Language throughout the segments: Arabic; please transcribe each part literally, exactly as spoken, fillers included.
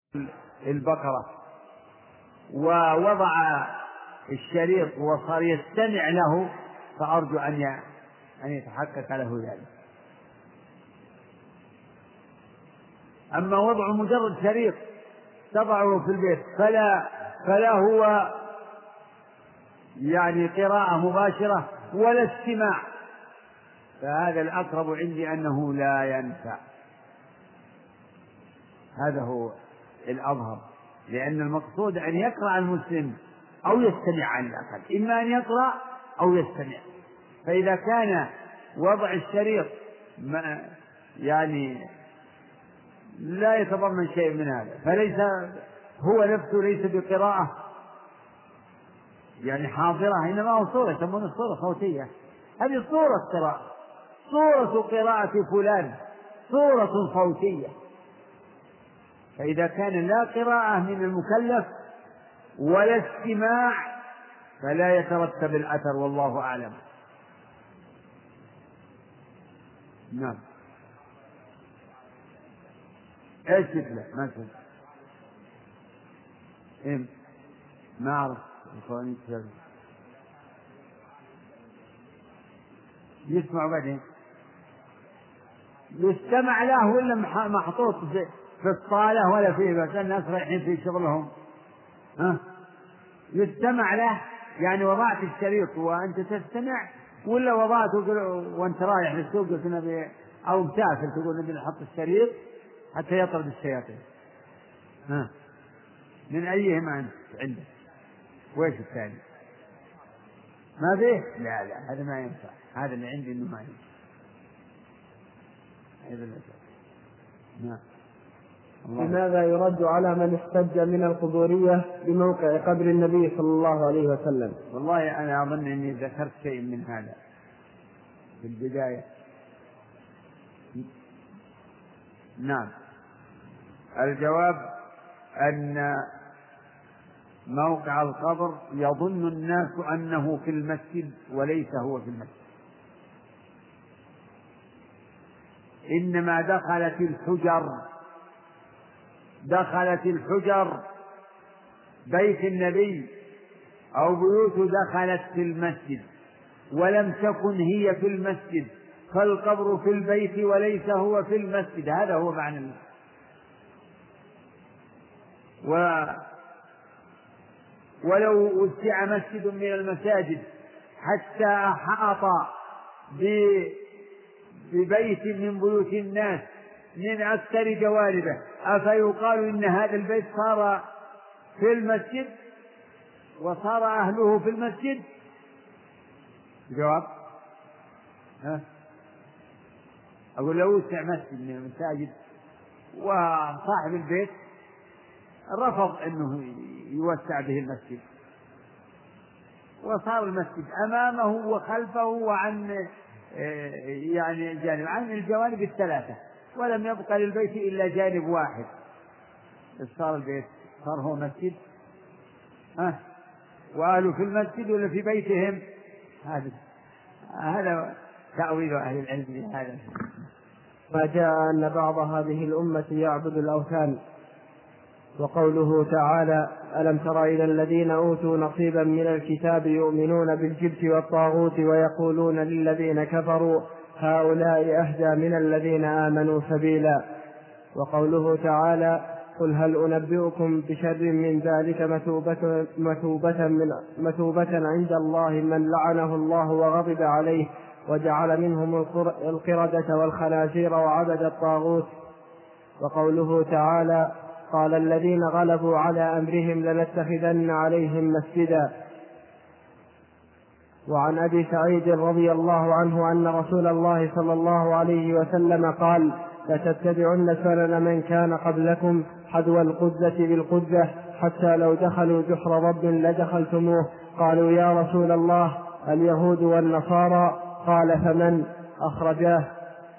البقرة ووضع الشريط وصار يستمع له، فأرجو أن أن يتحقق له ذلك. أما وضع مجرد شريط تضعه في البيت فلا فلا هو يعني قراءة مباشرة ولا استماع، فهذا الأقرب عندي أنه لا ينفع. هذا هو الأظهر، لأن المقصود أن يقرأ المسلم أو يستمع على الأقل، إما أن يقرأ أو يستمع. فإذا كان وضع الشريط يعني لا يتضمن شيء من هذا فليس هو نفسه ليس بقراءة يعني حاضرة، إنما هو صورة، يسمونه صورة صوتية. هذه صورة قراءة، صورة قراءة فلان، صورة صوتية. فإذا كان لا قراءة من المكلف ولا استماع فلا يترتب الأثر، والله أعلم. نعم. ايش مثله مثلا؟ إيه؟ ما أعرف. يسمع بعدين يستمع له ولا محطوط في في الصالة ولا فيه، بس الناس رايحين في شغلهم. ها؟ يستمع له يعني وضعت الشريط وأنت تستمع، ولا وضعته وأنت رايح للسوق أو مسافر تقول نبي نحط الشريط حتى يطرد الشياطين؟ ها؟ من أيهما أنت عندك؟ وإيش الثاني؟ ما فيه؟ لا لا هذا ما ينفع، هذا اللي عندي إنه ما ينفع. هذا اللي نعم. لماذا يرد على من احتج من القبورية بموقع قبر النبي صلى الله عليه وسلم؟ والله أنا أظن أني ذكرت شيء من هذا في البداية. نعم. الجواب أن موقع القبر يظن الناس أنه في المسجد وليس هو في المسجد، إنما دخلت الحجر دخلت الحجر بيت النبي أو بيوت دخلت في المسجد ولم تكن هي في المسجد، فالقبر في البيت وليس هو في المسجد. هذا هو معنى المسجد. و ولو وسع مسجد من المساجد حتى أحاط ببيت من بيوت الناس من أكثر جوانبه، أفيقال إن هذا البيت صار في المسجد وصار أهله في المسجد؟ جواب ها؟ أقول لو وسع مسجد من المساجد وصاحب البيت رفض أنه يوسع به المسجد وصار المسجد أمامه وخلفه وعن يعني جانب عن الجوانب الثلاثة، ولم يبقى للبيت إلا جانب واحد، صار البيت صار هو مسجد. ها؟ وأهله في المسجد ولا في بيتهم؟ هذا هذا تأويل أهل العلم لهذا. ما جاء أن بعض هذه الأمة يعبد الأوثان. وقوله تعالى: ألم تر إلى الذين أوتوا نصيبا من الكتاب يؤمنون بالجبت والطاغوت ويقولون للذين كفروا هؤلاء أهدى من الذين آمنوا سبيلا. وقوله تعالى: قل هل أنبئكم بشر من ذلك مثوبة, مثوبة, من مثوبة عند الله من لعنه الله وغضب عليه وجعل منهم القردة والخنازير وعبد الطاغوت. وقوله تعالى: قال الذين غلبوا على أمرهم لنتخذن عليهم مسجدا. وعن أبي سعيد رضي الله عنه أن رسول الله صلى الله عليه وسلم قال: لتتبعن سنن من كان قبلكم حذو القزة بالقزة حتى لو دخلوا جحر رب لدخلتموه. قالوا: يا رسول الله اليهود والنصارى؟ قال: فمن؟ أخرجاه.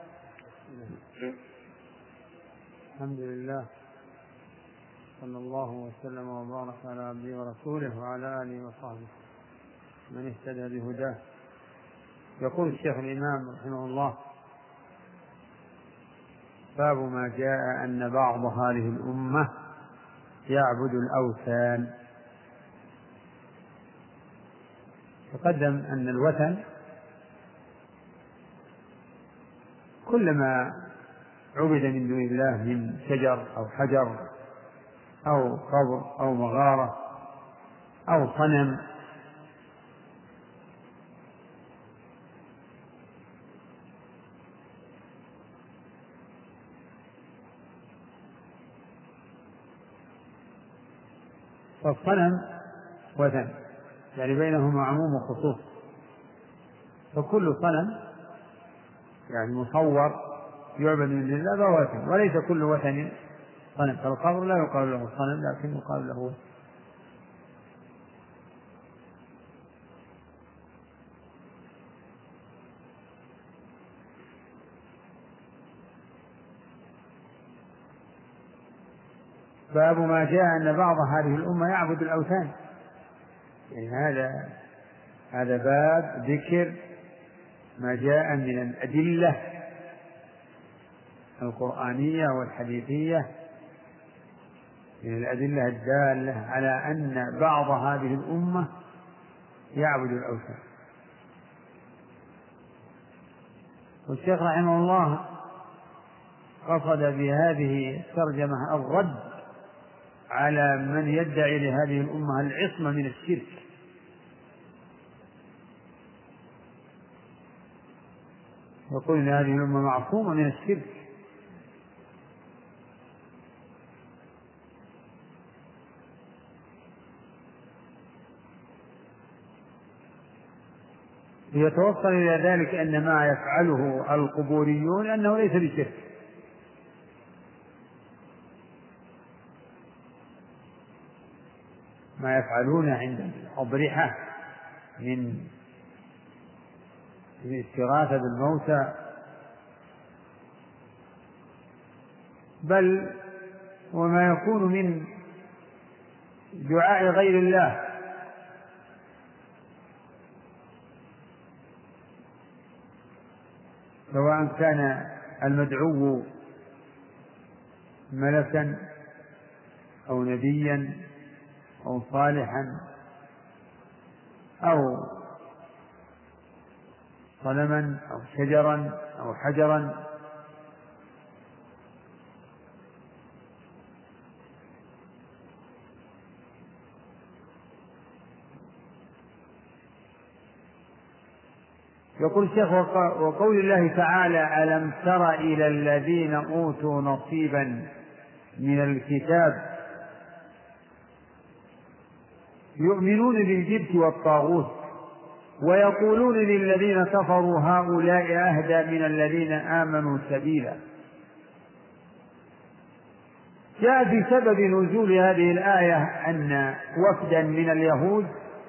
الحمد لله، صلى الله وسلم وبارك على عبده ورسوله وعلى آله وصحبه من اهتدى بهداه. يقول الشيخ الإمام رحمه الله: باب ما جاء أن بعض هذه الأمة يعبد الأوثان. تقدم أن الوثن كل ما عبد من دون الله من شجر أو حجر أو قبر أو مغارة أو صنم فالصنم وثن، يعني بينهما عموم وخصوص، فكل صنم يعني مصور يعبد من دون الله فهو وثن، وليس كل وثن صنم. فالقبر لا يقال له صنم لكن يقال له وثن. باب ما جاء أن بعض هذه الأمة يعبد الأوثان. يعني هذا هذا باب ذكر ما جاء من الأدلة القرآنية والحديثية، من الأدلة الدالة على أن بعض هذه الأمة يعبد الأوثان. والشيخ رحمه الله قصد بهذه الترجمة الرد على من يدعي لهذه الأمة العصمة من الشرك، يقول إن هذه الأمة معصومة من الشرك. يتوصل إلى ذلك أن ما يفعله القبوريون أنه ليس بشرك، ما يفعلون عند الأضرحة من الاستغاثة بالموتى، بل وما يكون من دعاء غير الله، سواء كان المدعو ملكا أو نبيا أو صالحا أو صنما أو شجرا أو حجرا. يقول الشيخ وقول الله تعالى ألم تر إلى الذين أوتوا نصيبا من الكتاب يؤمنون بالجبت والطاغوت ويقولون للذين كفروا هؤلاء أهدى من الذين آمنوا سبيلا. جاء في سبب نزول هذه الآية أن وفدا من اليهود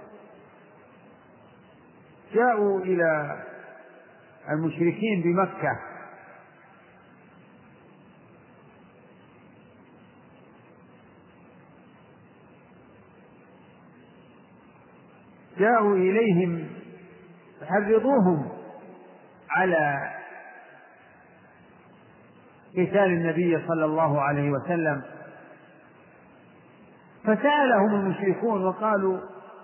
جاءوا إلى المشركين بمكة جاءوا إليهم حرضوهم على قتال النبي صلى الله عليه وسلم، فسألهم المشركون وقالوا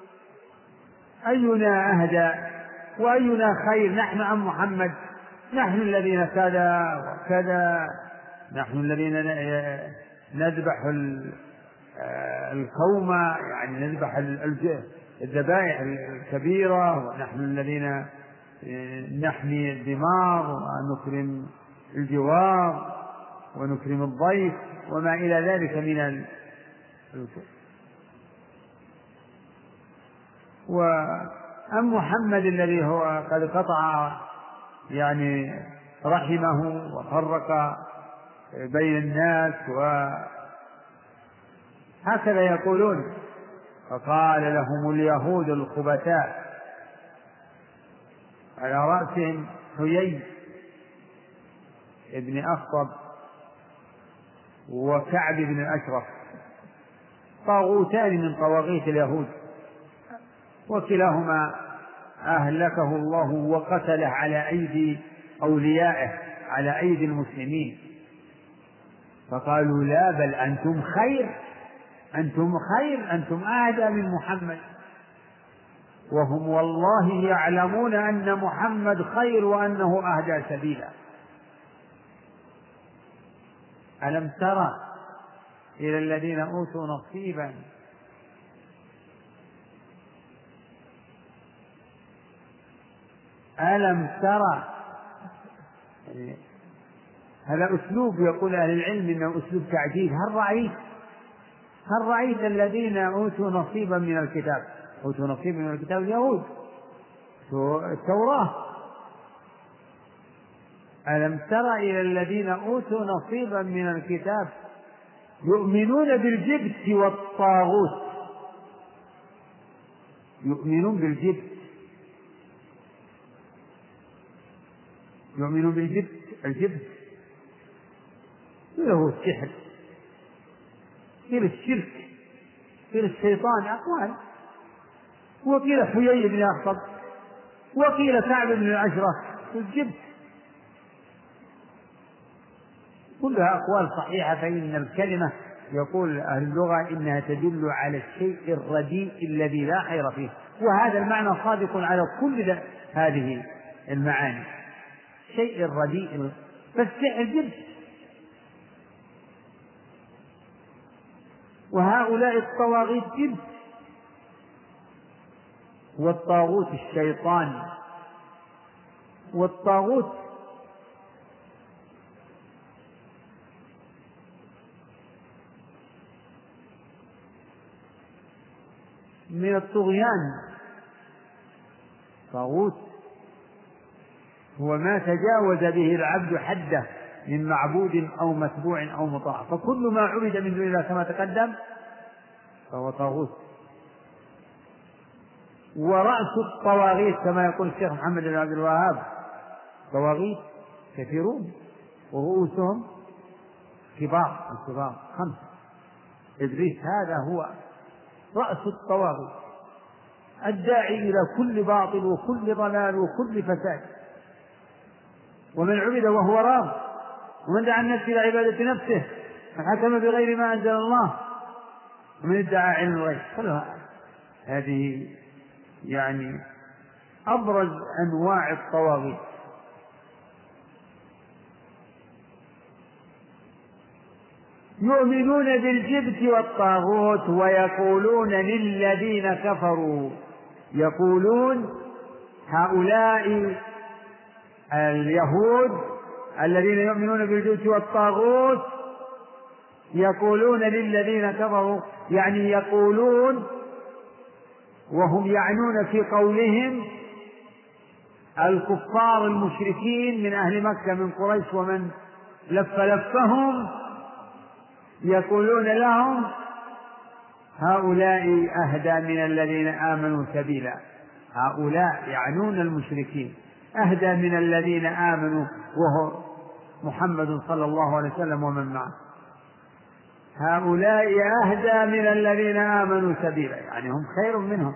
أينا أهدى وأينا خير، نحن أم محمد؟ نحن الذين كذا وكذا، نحن الذين نذبح الكومة، يعني نذبح الذبائح الكبيرة، ونحن الذين نحمي الدمار ونكرم الجوار ونكرم الضيف وما إلى ذلك من ال... وأم محمد الذي هو قد قطع يعني رحمه وفرق بين الناس، وهكذا يقولون. فقال لهم اليهود الخبثاء على رأسهم حيي ابن أخطب وكعب بن الأشرف، طاغوتان من طواغيت اليهود، وكلاهما أهلكه الله وقتله على أيدي أوليائه، على أيدي المسلمين. فقالوا لا بل أنتم خير، أنتم خير، أنتم أهدى من محمد، وهم والله يعلمون أن محمد خير وأنه أهدى سبيلا. ألم ترى إلى الذين أوتوا نصيبا ألم ترى، هذا أسلوب يقول أهل العلم إنه أسلوب تعجيل. هل رأيت هل رأيت الذين أوتوا نصيبا من الكتاب؟ أوتوا نصيبا من الكتاب اليهود، التوراة. ألم تر إلى الذين أوتوا نصيبا من الكتاب يؤمنون بالجبت والطاغوت، يؤمنون بالجبت، يؤمنون بالجبت. الجبت هو السحر، قيل الشرك، قيل الشيطان أقوال، وقيل حيي بن أخطب، وقيل كعب بن العشرة. الجبت كلها أقوال صحيحة، فإن الكلمة يقول أهل اللغة إنها تدل على الشيء الرديء الذي لا خير فيه، وهذا المعنى صادق على كل هذه المعاني، شيء الرديء. فالسحر جبت، وهؤلاء الطواغيت جبت، والطاغوت الشيطان. والطاغوت من الطغيان، طاغوت هو ما تجاوز به العبد حده من معبود أو متبوع أو مطاع، فكل ما عبد من دون الله كما تقدم فهو طاغوت. ورأس الطواغيت كما يقول الشيخ محمد بن عبد الوهاب، طواغيت كثيرون ورؤوسهم كبار، الكبار خمسة. إبليس هذا هو رأس الطواغيت، الداعي إلى كل باطل وكل ضلال وكل فساد. ومن عبد وهو راض، ومن دعا النفس إلى عبادة نفسه، من حكم بغير ما أنزل الله، ومن ادعى علم الغيب. كلها هذه يعني أبرز أنواع الطواغيت. يؤمنون بالجبت والطاغوت ويقولون للذين كفروا، يقولون هؤلاء اليهود الذين يؤمنون بالجبت والطاغوت يقولون للذين كفروا، يعني يقولون وهم يعنون في قولهم الكفار المشركين من أهل مكة من قريش ومن لف لفهم، يقولون لهم هؤلاء أهدى من الذين آمنوا سبيلا. هؤلاء يعنون المشركين، أهدى من الذين آمنوا وهو محمد صلى الله عليه وسلم ومن معه. هؤلاء أهدى من الذين آمنوا سبيلا، يعني هم خير منهم.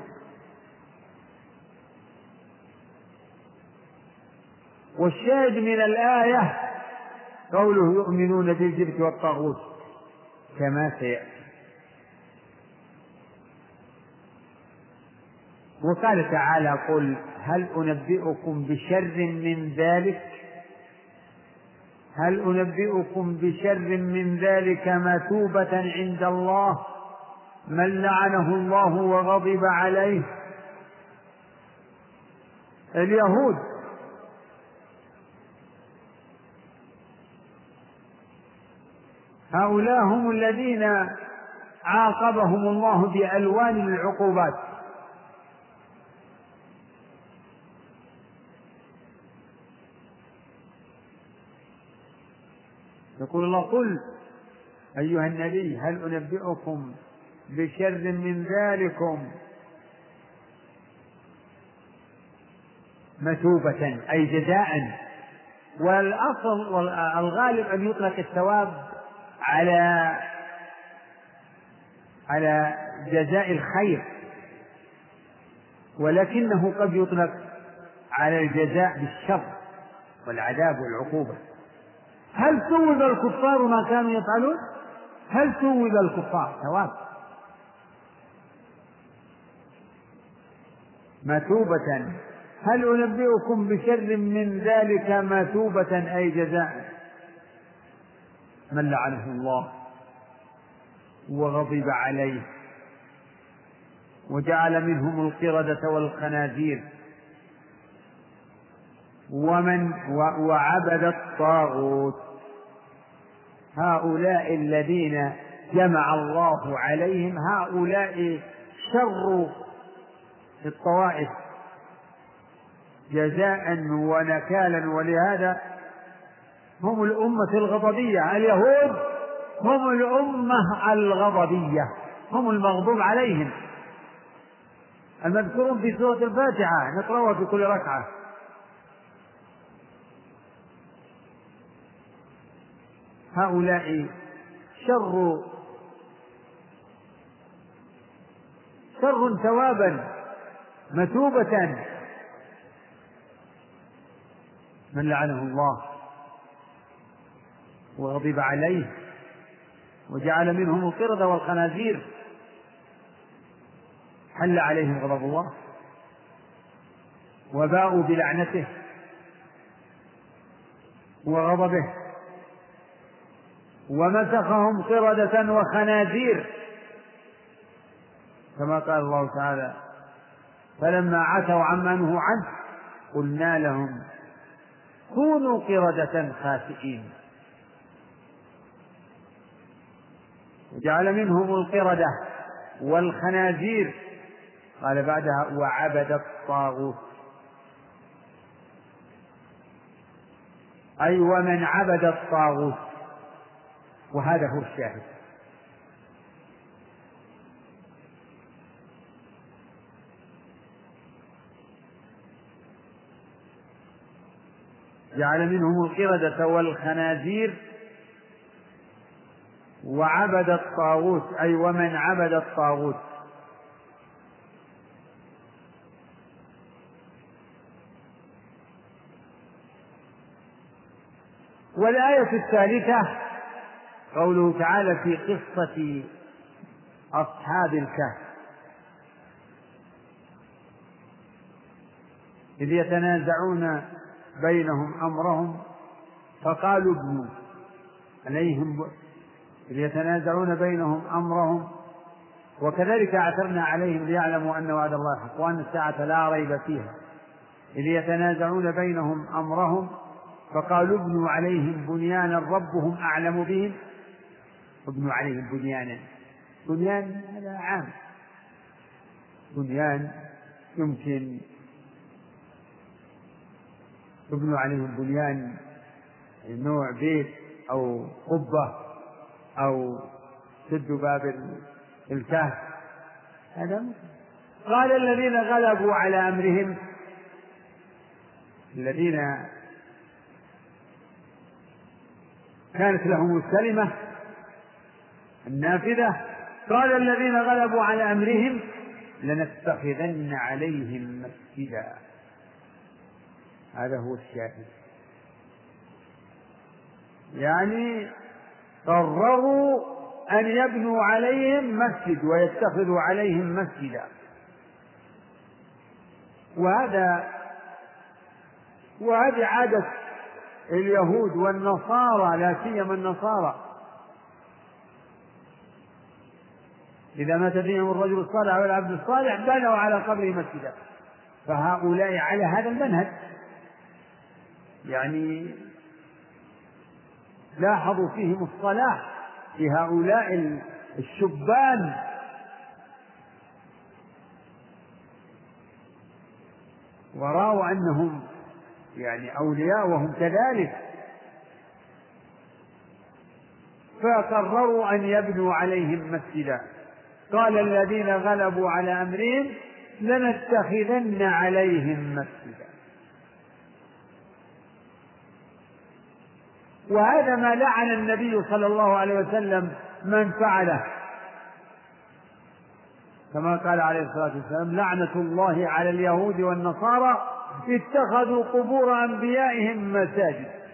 والشاهد من الآية قوله يؤمنون بالجبت والطاغوت كما سيأتي. وقال تعالى قل هل أنبئكم بشر من ذلك هل أنبئكم بشر من ذلك مثوبة عند الله من لعنه الله وغضب عليه. اليهود هؤلاء هم الذين عاقبهم الله بألوان العقوبات. يقول الله قل أيها النبي هل أنبئكم بشر من ذلكم مثوبة أي جزاء. والأصل والغالب أن يطلق الثواب على على جزاء الخير، ولكنه قد يطلق على الجزاء بالشر والعذاب والعقوبة. هل ثوب الكفار ما كانوا يفعلون؟ هل ثوب الكفار ثواب مثوبة. هل أنبئكم بشر من ذلك مثوبة أي جزاء؟ من لعنه الله وغضب عليه وجعل منهم القردة والخنازير ومن وعبد الطاغوت. هؤلاء الذين جمع الله عليهم هؤلاء شر الطوائف جزاء ونكالا، ولهذا هم الأمة الغضبية. اليهود هم الأمة الغضبية، هم المغضوب عليهم، المذكورون في سورة الفاتحة نقرأها في كل ركعة. هؤلاء شر شر ثوابا مثوبة. من لعنه الله وغضب عليه وجعل منهم القردة والخنازير حل عليهم غضب الله وباءوا بلعنته وغضبه ومسخهم قردة وخنازير، كما قال الله تعالى: فلما عتوا عما نهوا عنه قلنا لهم كونوا قردة خاسئين. وجعل منهم القردة والخنازير، قال بعدها: وعبد الطاغوت، أي ومن عبد الطاغوت. وهذا هو الشاهد. جعل منهم القردة والخنازير وعبد الطاغوت، أي ومن عبد الطاغوت. والآية الثالثة قوله تعالى في قصة أصحاب الكهف: إذ يتنازعون بينهم أمرهم فقالوا ابنوا عليهم إذ يتنازعون بينهم أمرهم وكذلك أعثرنا عليهم ليعلموا أن وعد الله حق وأن الساعة لا ريب فيها. إذ يتنازعون بينهم أمرهم فقالوا ابنوا عليهم بنيانا ربهم أعلم بهم. ابنوا عليهم بنيانا، بنيان هذا عام، بنيان يمكن ابنوا عليهم بنيان نوع بيت أو قبة أو سد باب الكهف، هذا. قال الذين غلبوا على أمرهم، الذين كانت لهم الكلمة النافذة، قال الذين غلبوا على أمرهم لنتخذن عليهم مسجدا. هذا هو الشاهد، يعني قرروا أن يبنوا عليهم مسجد ويتخذوا عليهم مسجدا. وهذا وهذه عادة اليهود والنصارى، لا سيما النصارى، إذا مات فيهم الرجل الصالح والعبد الصالح بنوا على قبره مسجدا. فهؤلاء على هذا المنهج، يعني لاحظوا فيهم الصلاح في هؤلاء الشبان، ورأوا أنهم يعني أولياء وهم كذلك، فقرروا أن يبنوا عليهم مسجدا. قال الذين غلبوا على أمرهم لنتخذن عليهم مسجدا. وهذا ما لعن النبي صلى الله عليه وسلم من فعله، كما قال عليه الصلاة والسلام: لعنة الله على اليهود والنصارى اتخذوا قبور أنبيائهم مساجد.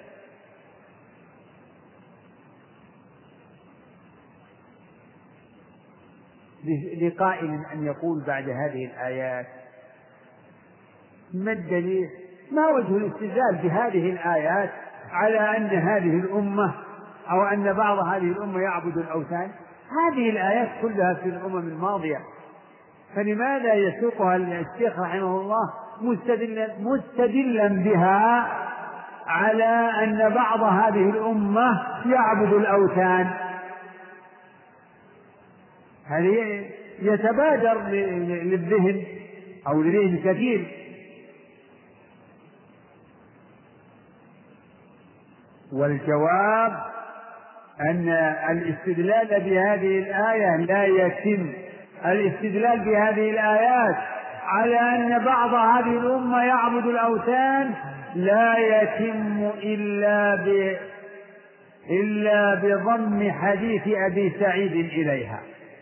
لقائل أن يقول بعد هذه الآيات: ما الدليل؟ ما وجه الاستدلال بهذه الآيات على أن هذه الأمة أو أن بعض هذه الأمة يعبد الأوثان؟ هذه الآيات كلها في الأمم الماضية، فلماذا يسوقها الشيخ رحمه الله مستدلا, مستدلا بها على أن بعض هذه الأمة يعبد الأوثان؟ هذه يتبادر للذهن أو لذهن كثير. والجواب أن الاستدلال بهذه الآية لا يتم الاستدلال بهذه الآيات على أن بعض هذه الأمة يعبد الأوثان لا يتم إلا ب إلا بضم حديث أبي سعيد إليها.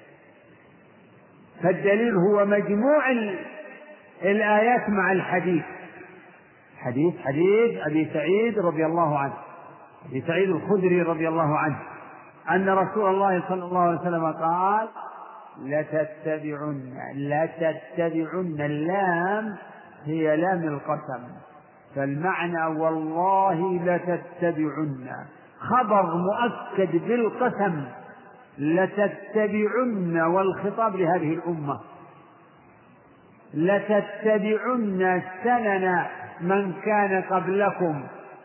فالدليل هو مجموع الآيات مع الحديث، حديث حديث أبي سعيد رضي الله عنه، أبي سعيد الخدري رضي الله عنه، أن رسول الله صلى الله عليه وسلم قال: لتتبعن لتتبعن اللام هي لام القسم، فالمعنى والله لتتبعن خبر مؤكد بالقسم، لتتبعن والخطاب لهذه الأمة، لتتبعن سنن من كان قبلكم.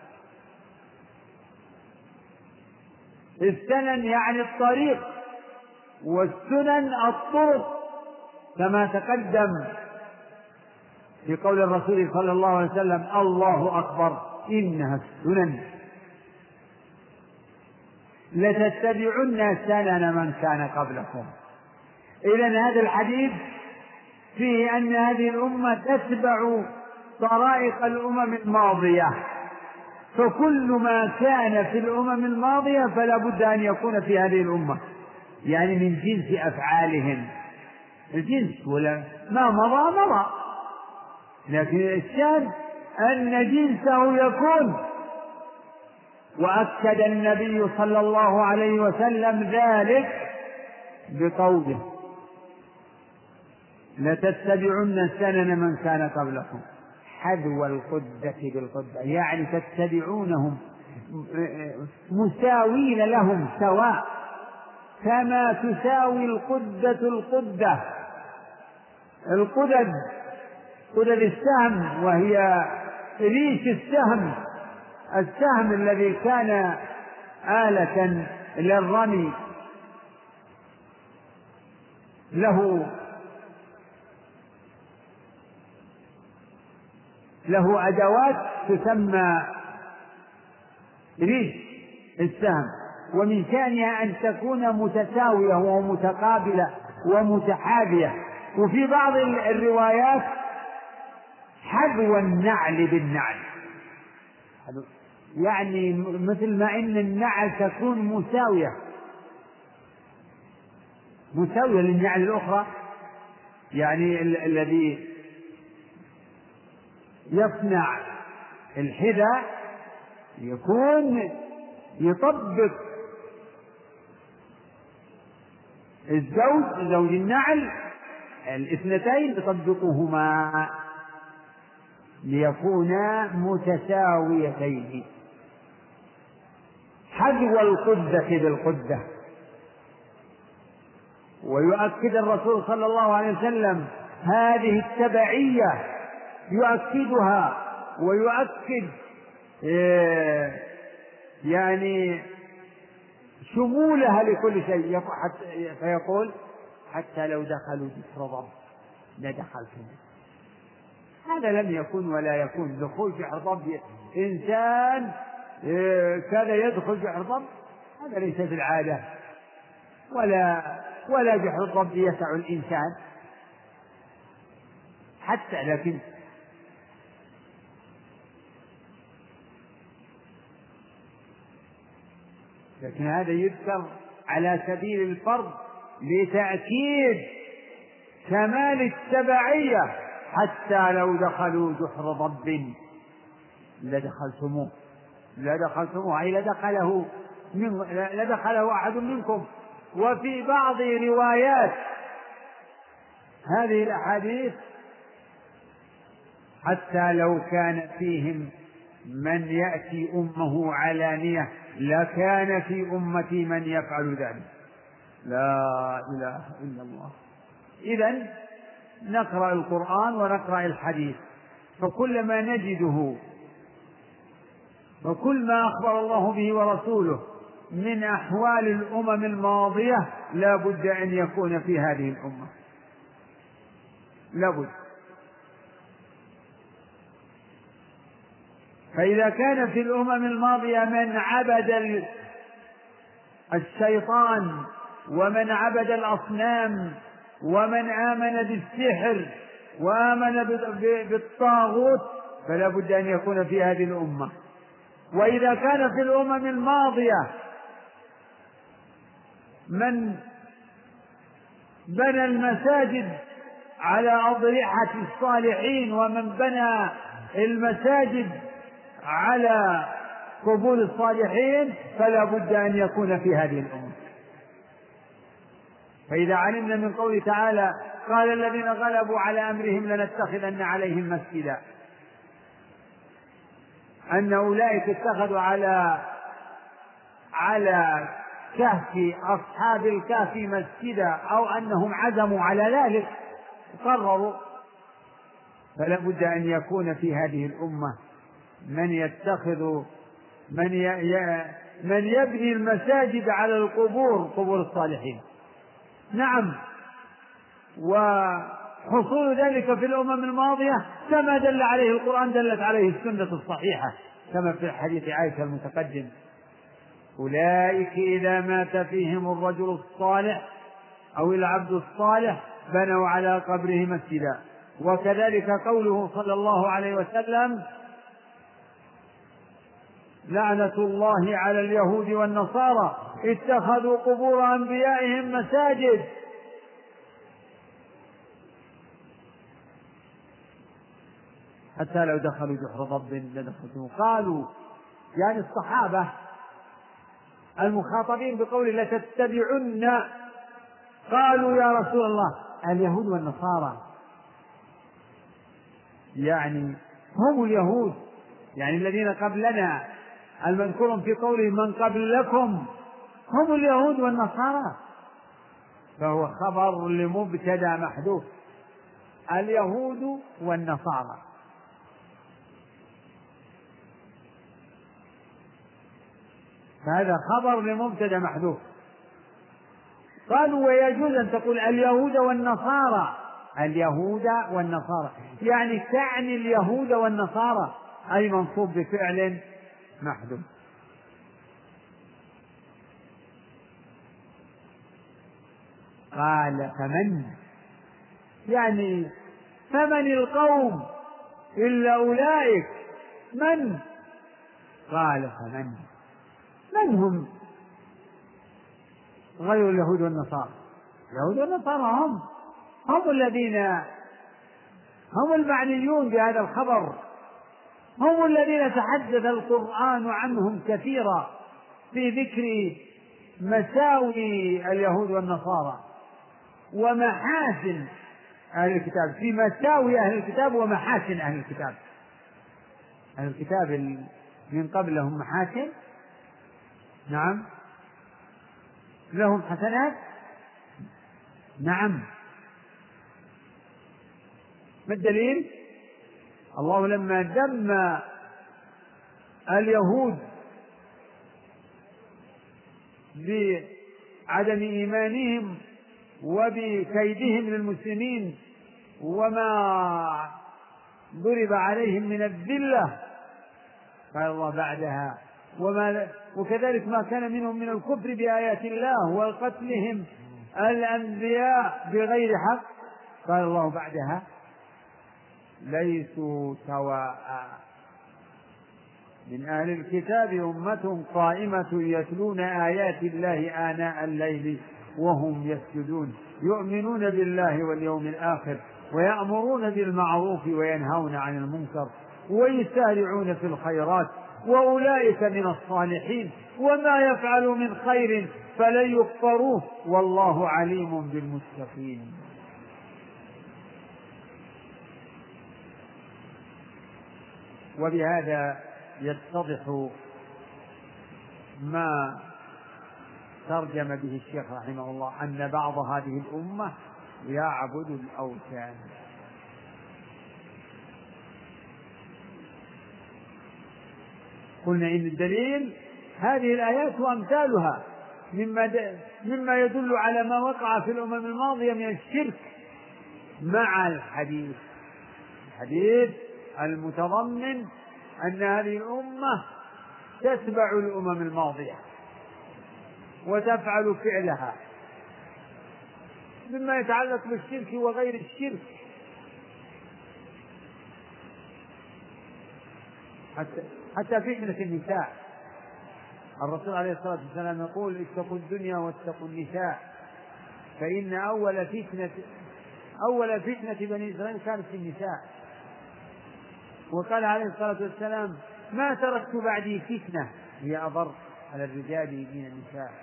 السنن يعني الطريق، والسنن الطرق، كما تقدم في قول الرسول صلى الله عليه وسلم: الله أكبر إنها السنن. لتتبعن سنن من كان قبلكم. إذن هذا الحديث فيه أن هذه الأمة تتبع طرائق الأمم الماضية، فكل ما كان في الأمم الماضية فلا بد أن يكون في هذه الأمة، يعني من جنس أفعالهم، الجنس ولا ما مضى مضى، لكن الشأن أن جنسه يكون. وأكد النبي صلى الله عليه وسلم ذلك بقوله: لتتبعن سنن من كان قبلكم حذو القدة بالقدة، يعني تتبعونهم مساوين لهم سواء، كما تساوي القدة القدة. القدد قدد السهم، وهي ريش السهم، السهم الذي كان آلة للرمي، له له أدوات تسمى ريش السهم، ومن شأنها أن تكون متساوية ومتقابلة ومتحاذية. وفي بعض الروايات حذو النعل بالنعل، يعني مثل ما إن النعل تكون مساوية مساوية للنعل الأخرى، يعني ال- الذي يصنع الحذاء يكون يطبق الزوج زوج النعل الاثنتين يطبقهما ليكونا متساويتين، حذو القدة بالقدة. ويؤكد الرسول صلى الله عليه وسلم هذه التبعية، يؤكدها ويؤكد يعني شمولها لكل شيء، فيقول: حتى لو دخلوا جحر ضب لدخلتم. هذا لم يكن ولا يكون. دخول جحر ضب إنسان كان يدخل جحر ضب، هذا ليس في العادة، ولا ولا جحر الضب يسع الإنسان حتى. لكن لكن هذا يذكر على سبيل الفرض لتأكيد كمال التبعية، حتى لو دخلوا جحر ضب لدخلتموه لدخلتموه أي لدخله من لدخله أحد منكم. وفي بعض روايات هذه الأحاديث حتى لو كان فيهم من يأتي أمه علانية لكان في أمتي من يفعل ذلك. لا إله إلا الله. إذن نقرأ القرآن ونقرأ الحديث، فكل ما نجده وكل ما أخبر الله به ورسوله من أحوال الأمم الماضية لا بد أن يكون في هذه الأمة، لا بد. فإذا كان في الأمم الماضية من عبد الشيطان ومن عبد الأصنام ومن آمن بالسحر وآمن بالطاغوت فلا بد أن يكون في هذه الأمة. وإذا كان في الأمم الماضية من بنى المساجد على أضرحة الصالحين ومن بنى المساجد على قبور الصالحين فلا بد أن يكون في هذه الأمة. فإذا علمنا من قوله تعالى قال الذين غلبوا على أمرهم لنتخذن عليهم مسجدا، أن أولئك اتخذوا على على كهف أصحاب الكهف مسجدا أو أنهم عزموا على ذلك قرروا، فلا بد أن يكون في هذه الأمة من يتخذ من ي... من يبني المساجد على القبور، قبور الصالحين. نعم، وحصول ذلك في الأمم الماضية كما دل عليه القرآن دلت عليه السنة الصحيحة كما في حديث عائشة المتقدم: أولئك إذا مات فيهم الرجل الصالح أو العبد الصالح بنوا على قبره مسجدا. وكذلك قوله صلى الله عليه وسلم: لعنة الله على اليهود والنصارى اتخذوا قبور أنبيائهم مساجد. حتى لو دخلوا جحر ضب لدخلتم. قالوا يعني الصحابة المخاطبين بقول لتتبعن، قالوا يا رسول الله اليهود والنصارى، يعني هم اليهود يعني الذين قبلنا المذكور في قوله من قبلكم هم اليهود والنصارى، فهو خبر لمبتدأ محذوف اليهود والنصارى. فهذا خبر لمبتدأ محذوف. قالوا ويجوز أن تقول اليهود والنصارى، اليهود والنصارى يعني تعني اليهود والنصارى أي منصوب بفعل محذوف. قال فمن يعني فمن القوم إلا أولئك، من؟ قال فمن من هم غير اليهود والنصارى؟ اليهود والنصارى هم هم الذين هم المعنيون بهذا الخبر، هم الذين تحدث القرآن عنهم كثيرا في ذكر مساوي اليهود والنصارى ومحاسن أهل الكتاب، في مساوي أهل الكتاب ومحاسن أهل الكتاب. أهل الكتاب من قبل لهم محاسن، نعم، لهم حسنات، نعم. ما الدليل؟ الله لما ذم اليهود بعدم إيمانهم وبكيدهم للمسلمين وما ضرب عليهم من الذلة، قال الله بعدها وما وكذلك ما كان منهم من الكفر بآيات الله وقتلهم الأنبياء بغير حق، قال الله بعدها ليسوا سواء من أهل الكتاب أمة قائمة يتلون آيات الله آناء الليل وهم يسجدون يؤمنون بالله واليوم الآخر ويأمرون بالمعروف وينهون عن المنكر ويسارعون في الخيرات وأولئك من الصالحين وما يفعلوا من خير فلن يكفروه والله عليم بالمتقين. وبهذا يتضح ما ترجم به الشيخ رحمه الله أن بعض هذه الأمة يعبد الأوثان. قلنا إن الدليل هذه الآيات وأمثالها مما, مما يدل على ما وقع في الأمم الماضية من الشرك مع الحديث الحديث المتضمن أن هذه الأمة تتبع الأمم الماضية وتفعل فعلها مما يتعلق بالشرك وغير الشرك. حتى, حتى فتنة النساء الرسول عليه الصلاة والسلام يقول اتقوا الدنيا واتقوا النساء فإن أول فتنة أول فتنة بني إسرائيل كانت في النساء. وقال عليه الصلاة والسلام ما تركت بعدي فتنة هي أضر على الرجال من النساء.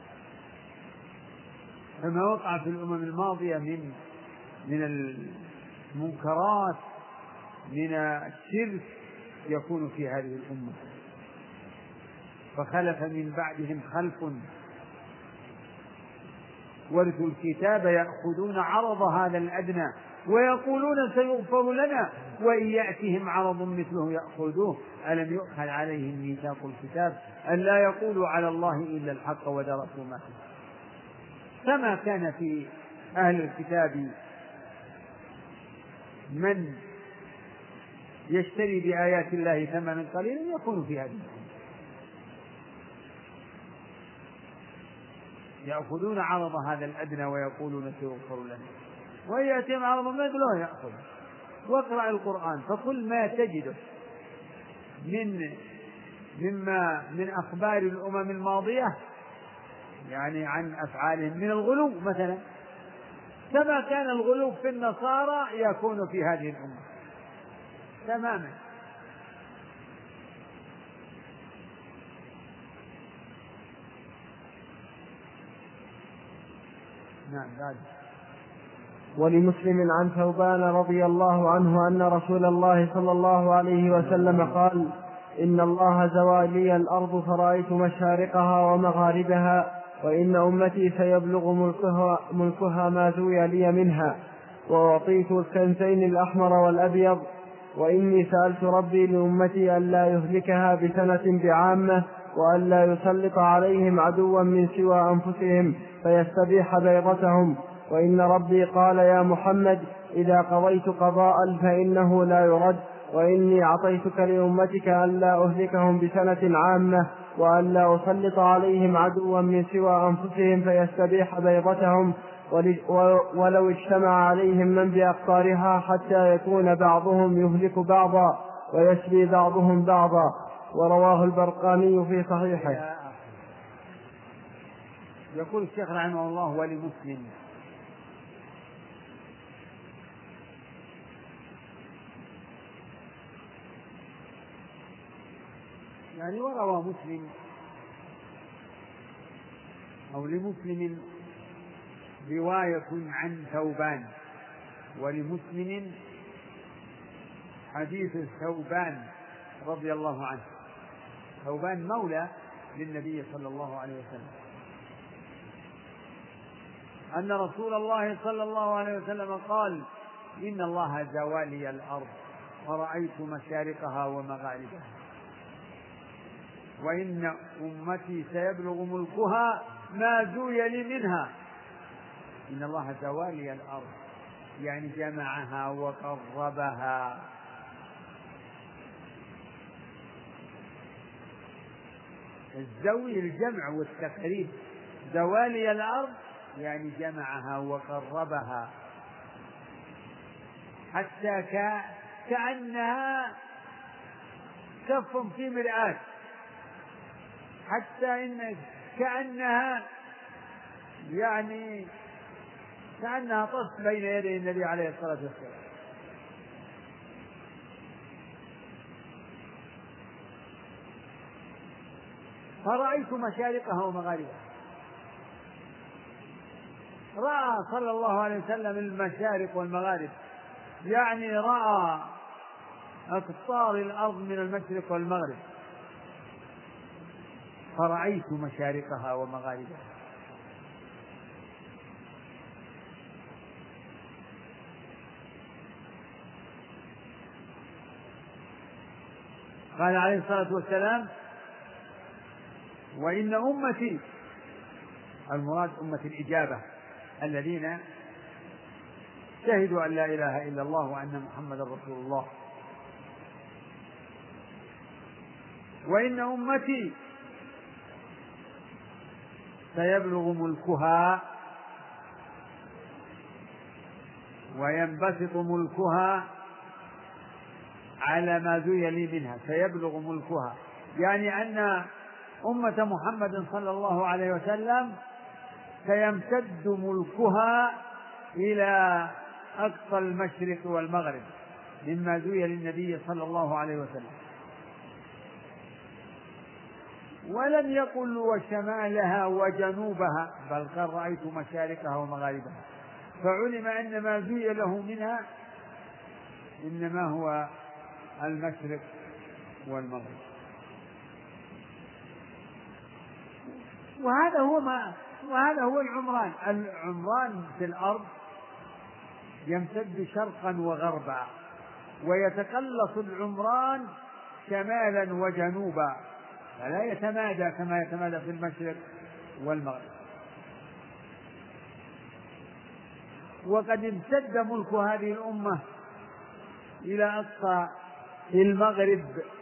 فما وقع في الأمم الماضية من من المنكرات من الشرك يكون في هذه الأمة. فخلف من بعدهم خلف ورثوا الكتاب يأخذون عرض هذا الأدنى ويقولون سيغفر لنا وإن يأتهم عرض مثله يأخذوه ألم يؤخذ عليهم ميثاق الكتاب أن لا يقولوا على الله إلا الحق ودرسوا ما فيه. كما كان في أهل الكتاب من يشتري بآيات الله ثمنا قليلا يكون في هذه الأمة يأخذون عرض هذا الأدنى ويقولون سيغفر لنا وإن يأتيهم عرض مثله يأخذ. واقرأ القرآن فكل ما تجده من مما من أخبار الأمم الماضية يعني عن أفعالهم من الغلو مثلا كما كان الغلو في النصارى يكون في هذه الأمة تماما. نعم. ولمسلم عن ثوبان رضي الله عنه أن رسول الله صلى الله عليه وسلم قال إن الله زوى لي الأرض فرأيت مشارقها ومغاربها وإن أمتي سيبلغ ملكها, ملكها ما زوي لي منها وأعطيت الكنزين الأحمر والأبيض وإني سألت ربي لأمتي ألا يهلكها بسنة بعامة وألا يسلط عليهم عدوا من سوى أنفسهم فيستبيح بيضتهم وإن ربي قال يا محمد إذا قضيت قضاء فإنه لا يرد وإني أعطيتك لأمتك ألا أهلكهم بسنة عامة وألا أسلط عليهم عدوا من سوى أنفسهم فيستبيح بيضتهم ولو اجتمع عليهم من بأقطارها حتى يكون بعضهم يهلك بعضا ويسبي بعضهم بعضا. ورواه البرقاني في صحيحه. يقول الشيخ رحمه الله ولمسلم يعني وروى مسلم أو لمسلم رواية عن ثوبان ولمسلم حديث ثوبان رضي الله عنه. ثوبان مولى للنبي صلى الله عليه وسلم أن رسول الله صلى الله عليه وسلم قال إن الله زوى لي الأرض ورأيت مشارقها ومغاربها وإن أمتي سيبلغ ملكها ما زوي لي منها. إن الله زوى لي الأرض يعني جمعها وقربها. الزوي الجمع والتقريب. زوالي الأرض يعني جمعها وقربها حتى كأنها كف في مرآة حتى إن كأنها يعني كأنها طف بين يدي النبي عليه الصلاة والسلام. فرأيت مشارقها ومغاربها. رأى صلى الله عليه وسلم المشارق والمغارب يعني رأى أقطار الأرض من المشرق والمغرب، فرأيت مشارقها ومغاربها. قال عليه الصلاة والسلام: وإن أمتي، المراد أمة الإجابة الذين شهدوا أن لا إله إلا الله وأن محمدا رسول الله، وإن أمتي سيبلغ ملكها وينبسط ملكها على ما ذي لي منها. سيبلغ ملكها يعني أن أمة محمد صلى الله عليه وسلم سيمتد ملكها إلى أقصى المشرق والمغرب مما ذي للنبي صلى الله عليه وسلم. ولم يقل وشمالها وجنوبها، بل قال رأيت مشارقها ومغاربها، فعلم أن ما ذي له منها إنما هو المشرق والمغرب. وهذا هو ما وهذا هو العمران. العمران في الأرض يمتد شرقا وغربا، ويتقلص العمران شمالا وجنوبا، فلا يتمادى كما يتمادى في المشرق والمغرب. وقد امتد ملك هذه الأمة إلى أقصى المغرب،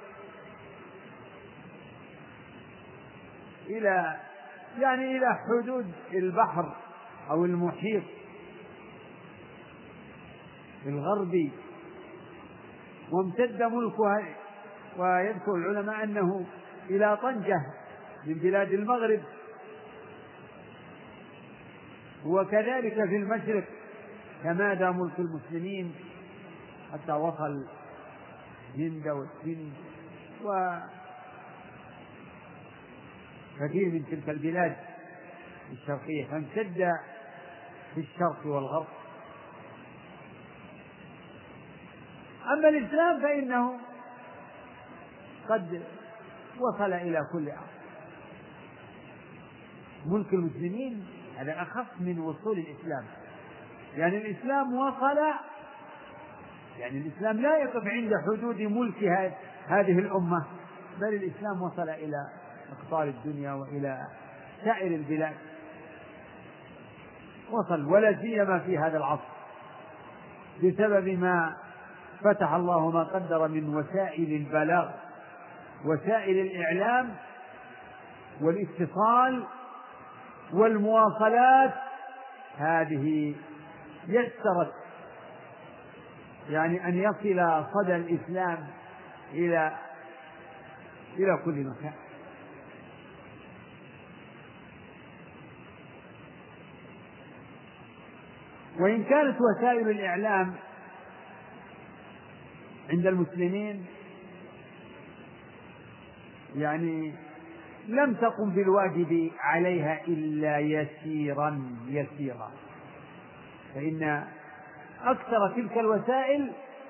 إلى يعني إلى حدود البحر أو المحيط الغربي، وامتد ملكها. ويذكر العلماء أنه إلى طنجة من بلاد المغرب، وكذلك في المشرق تمادى ملك المسلمين حتى وصل هند والسند وكثير من تلك البلاد الشرقية، فامتد في الشرق والغرب. أما الإسلام فإنه قد وصل إلى كل أرض. ملك المسلمين هذا أخف من وصول الإسلام، يعني الإسلام وصل، يعني الإسلام لا يقف عند حدود ملك هذه الأمة، بل الإسلام وصل إلى أقطار الدنيا وإلى سائر البلاد، وصل، ولا سيما في هذا العصر بسبب ما فتح الله ما قدر من وسائل البلاغ، وسائل الإعلام والاتصال والمواصلات. هذه يسرت يعني أن يصل صدى الإسلام إلى إلى كل مكان. وإن كانت وسائل الإعلام عند المسلمين يعني لم تقم بالواجب عليها إلا يسيرا يسيرا، فإن أكثر تلك الوسائل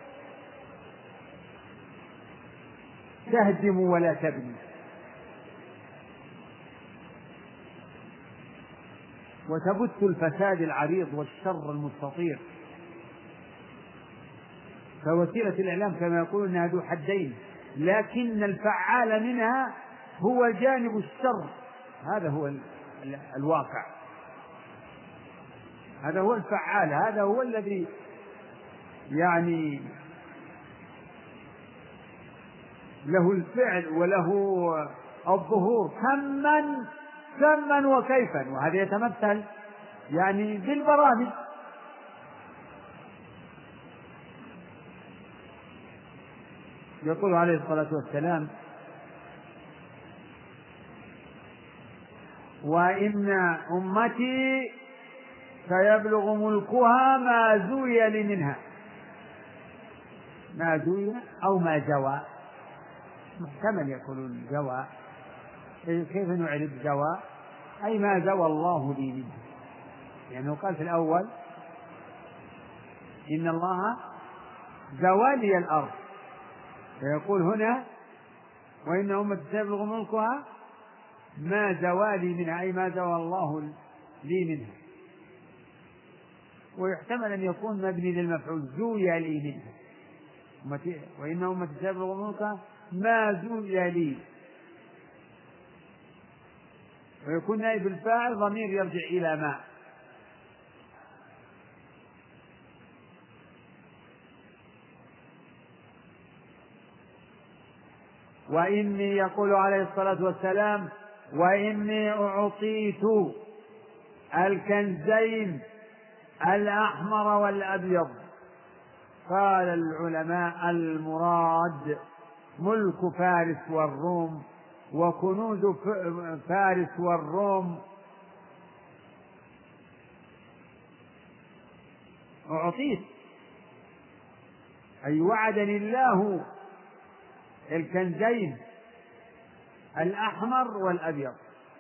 تهدم ولا تبني، وتبث الفساد العريض والشر المستطير. فوسيلة الإعلام كما يقول أنها ذو حدين، لكن الفعال منها هو جانب الشر. هذا هو الواقع، هذا هو الفعال، هذا هو الذي يعني له الفعل وله الظهور كما كما وكيفا. وهذا يتمثل يعني بالبرامج. يقول عليه الصلاة والسلام: وإن أمتي سيبلغ ملكها ما زوي لي منها. ما زوي أو ما زوى، محتمل يقولون زوى. كيف نعرف زوى؟ أي ما زوى الله لي منها، لأنه يعني قال في الأول: إن الله زوى لي الأرض فيقول هنا وإن أمة سيبلغ ملكها ما زوالي منها، أي ما زوال الله لي منها. ويحتمل أن يكون مبني للمفعول زوي لي منها، وإن أمة سيبلغ ملكها ما زوي لي، ويكون نائب الفاعل ضمير يرجع إلى ما. وإني يقول عليه الصلاة والسلام وإني أعطيت الكنزين الأحمر والأبيض. قال العلماء المراد ملك فارس والروم وكنوز فارس والروم. أعطيت أي وعدني الله الكنزين الأحمر والأبيض،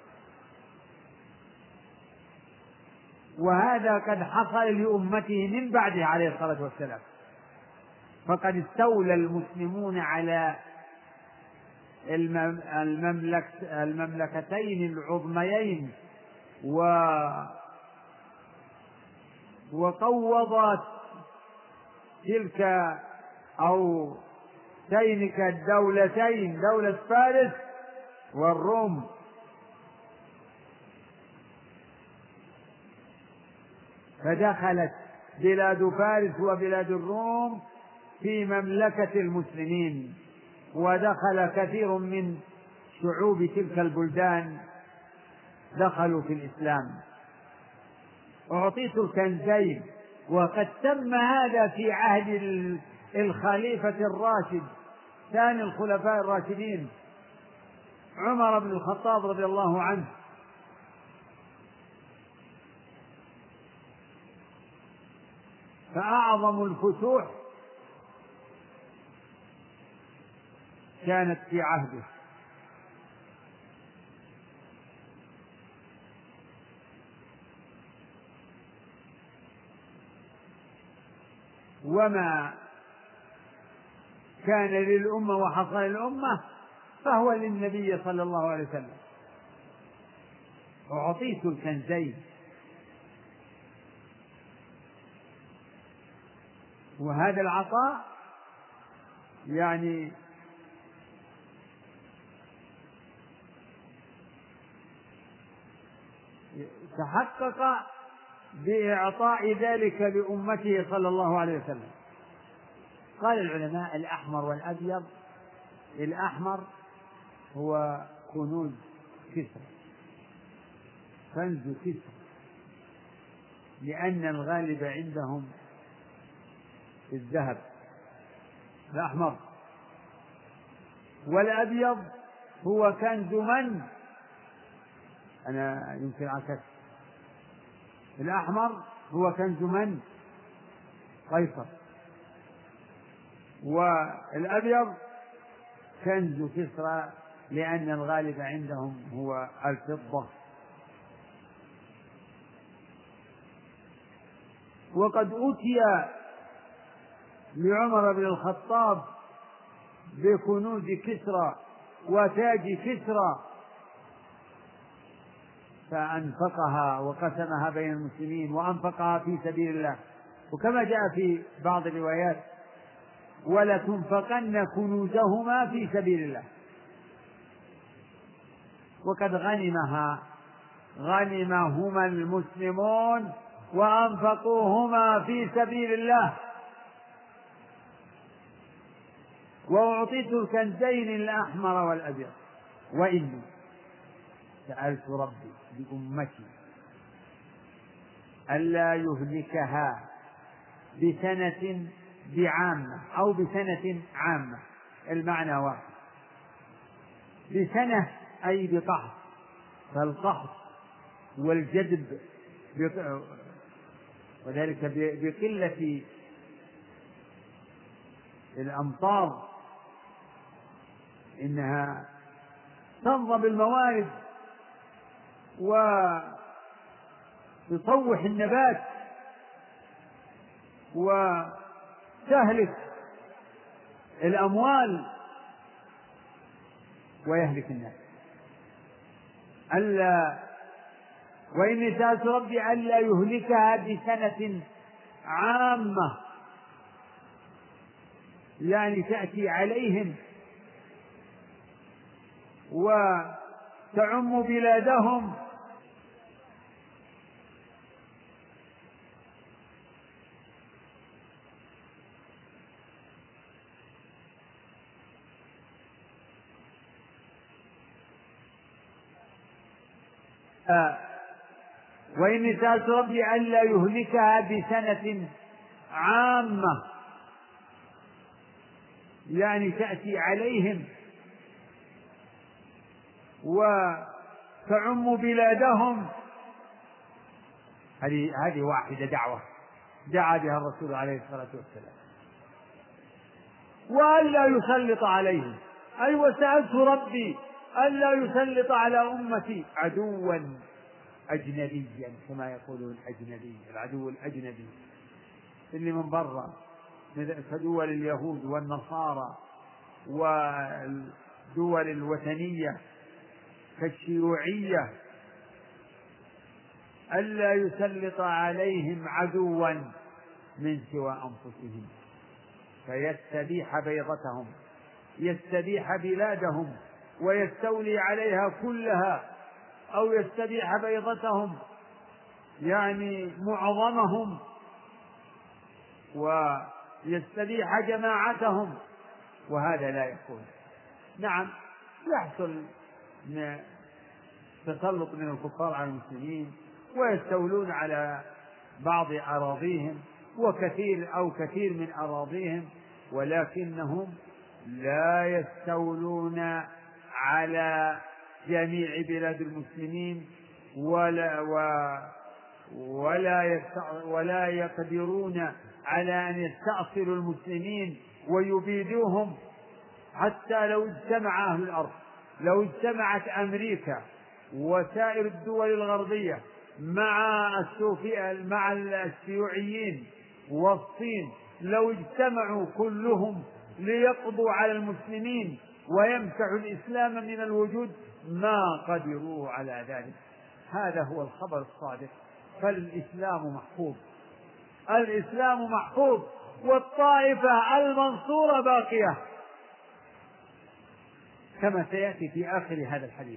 وهذا قد حصل لأمته من بعده عليه الصلاة والسلام، فقد استولى المسلمون على المملك المملكتين العظميين و وقوضت تلك أو تلك الدولتين، دولة فارس والروم. فدخلت بلاد فارس وبلاد الروم في مملكة المسلمين، ودخل كثير من شعوب تلك البلدان دخلوا في الإسلام. أعطيت الكنزين، وقد تم هذا في عهد الخليفة الراشد ثاني الخلفاء الراشدين عمر بن الخطاب رضي الله عنه، فأعظم الفتوح كانت في عهده. وما كان للأمة وحصل للأمة فهو للنبي صلى الله عليه وسلم. أعطيت الكنزين، وهذا العطاء يعني تحقق بإعطاء ذلك لأمته صلى الله عليه وسلم. قال العلماء الأحمر والأبيض، الأحمر هو كنوز كسرى، كنز كسرى، لأن الغالب عندهم الذهب الأحمر. والأبيض هو كنز من؟ أنا يمكن عكس، الأحمر هو كنز من؟ قيصر. والأبيض كنز كسرى، لأن الغالب عندهم هو الفضة. وقد أوتي لعمر بن الخطاب بكنوز كسرى وتاج كسرى، فأنفقها وقسمها بين المسلمين وأنفقها في سبيل الله. وكما جاء في بعض الروايات ولتنفقن كنوزهما في سبيل الله. وقد غنمها غنمهما المسلمون وأنفقوهما في سبيل الله. وأعطيت الكنزين الأحمر والأبيض وإني سألت ربي لأمتي ألا يهلكها بسنة بعامة أو بسنة عامة، المعنى واحد، بسنة أي بقحط، فالقحط والجدب وذلك بقلة الأمطار، إنها تنضب الموارد وتصوح النبات وتهلك الأموال ويهلك الناس. ألا وإني سألت ربي ألا يهلكها بسنة عامة، يعني تأتي عليهم وتعم بلادهم. آه وإني سألت ربي ألا يهلكها بسنة عامة، يعني تأتي عليهم وتعم بلادهم. هذه هذه واحدة دعوة دعا بها الرسول عليه الصلاة والسلام. وألا يسلط عليهم، أي وسألت ربي ألا يسلط على أمتي عدوا أجنبيا، كما يقولون أجنبي، العدو الأجنبي اللي من برا، كدول اليهود والنصارى والدول الوثنية كالشيوعية. ألا يسلط عليهم عدوا من سوى أنفسهم فيستبيح بيضتهم، يستبيح بلادهم ويستولي عليها كلها، أو يستبيح بيضتهم يعني معظمهم، ويستبيح جماعتهم، وهذا لا يكون. نعم يحصل تسلط من الكفار على المسلمين ويستولون على بعض أراضيهم وكثير أو كثير من أراضيهم، ولكنهم لا يستولون على جميع بلاد المسلمين، ولا ولا ولا يقدرون على أن يستأصلوا المسلمين ويبيدوهم. حتى لو اجتمع أهل الأرض، لو اجتمعت أمريكا وسائر الدول الغربية مع مع الشيوعيين والصين، لو اجتمعوا كلهم ليقضوا على المسلمين ويمسحوا الإسلام من الوجود ما قدروا على ذلك. هذا هو الخبر الصادق. فالإسلام محفوظ، الإسلام محفوظ، والطائفة المنصورة باقية، كما سيأتي في آخر هذا الحديث.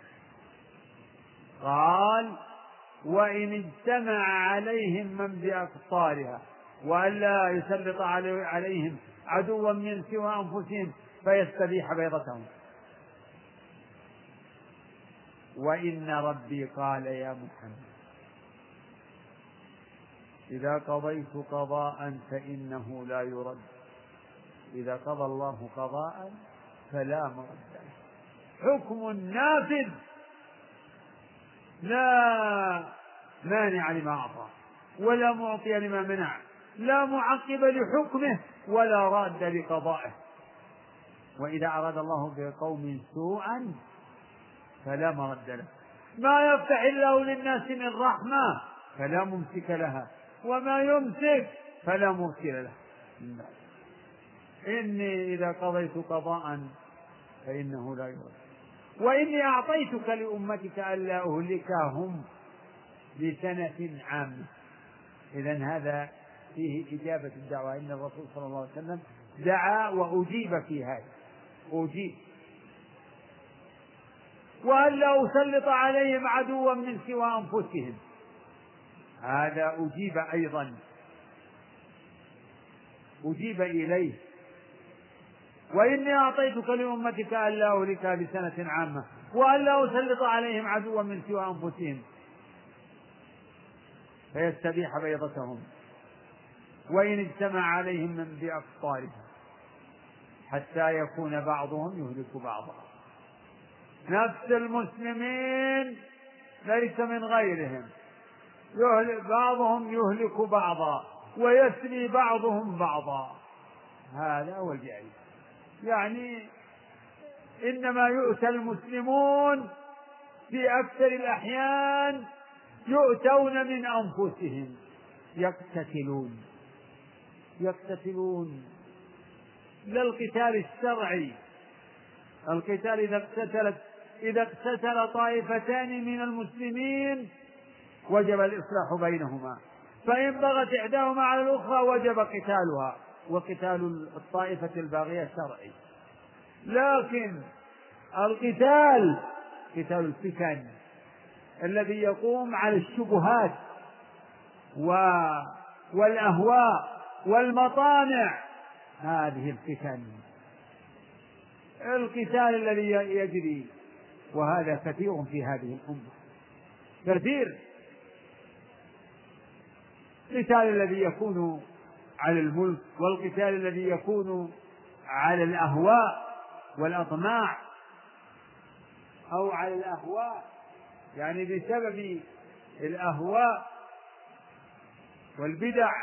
قال: وإن اجتمع عليهم من بأقطارها وألا يسلط عليهم عدوا من سوى أنفسهم فيستبيح بيضتهم. وإن ربي قال يا محمد إذا قضيت قضاء فإنه لا يرد، إذا قضى الله قضاء فلا مرد له، حكم نافذ لا مانع لما أعطى ولا معطي لما منع، لا معقب لحكمه ولا راد لقضائه. وإذا أراد الله بقوم سوءا فلا مرد له، ما يفتح الله للناس من رحمة فلا ممسك لها وما يمسك فلا مرسل له. إني إذا قضيت قضاء فإنه لا يرد، وإني أعطيتك لأمتك ألا أهلكهم بسنة عامة. إذن هذا فيه إجابة الدعوة، إن الرسول صلى الله عليه وسلم دعا وأجيب في هذا، أجيب. وألا أسلط عليهم عدوا من سوى أنفسهم، هذا أجيب أيضا، أجيب إليه. وإني أعطيتك لأمتك ألا أهلكها بسنة عامة وألا أسلط عليهم عدوا من سوى أنفسهم فيستبيح بيضتهم. وإن اجتمع عليهم من بأقطارها حتى يكون بعضهم يهلك بعضا. نفس المسلمين ليس من غيرهم، يهلك بعضهم يهلك بعضا ويسري بعضهم بعضا. هذا هو الجاي، يعني إنما يؤتى المسلمون في أكثر الأحيان يؤتون من أنفسهم، يقتتلون يقتتلون لا القتال الشرعي القتال إذا اقتتلت إذا اقتتل طائفتان من المسلمين وجب الإصلاح بينهما، فإن بغت إحداهما على الأخرى وجب قتالها، وقتال الطائفة الباغية شرعي. لكن القتال قتال الفتن الذي يقوم على الشبهات والأهواء والمطامع، هذه الفتن القتال الذي يجري، وهذا كثير في هذه الأمة، كثير. القتال الذي يكون على الملك، والقتال الذي يكون على الأهواء والأطماع، أو على الأهواء يعني بسبب الأهواء والبدع،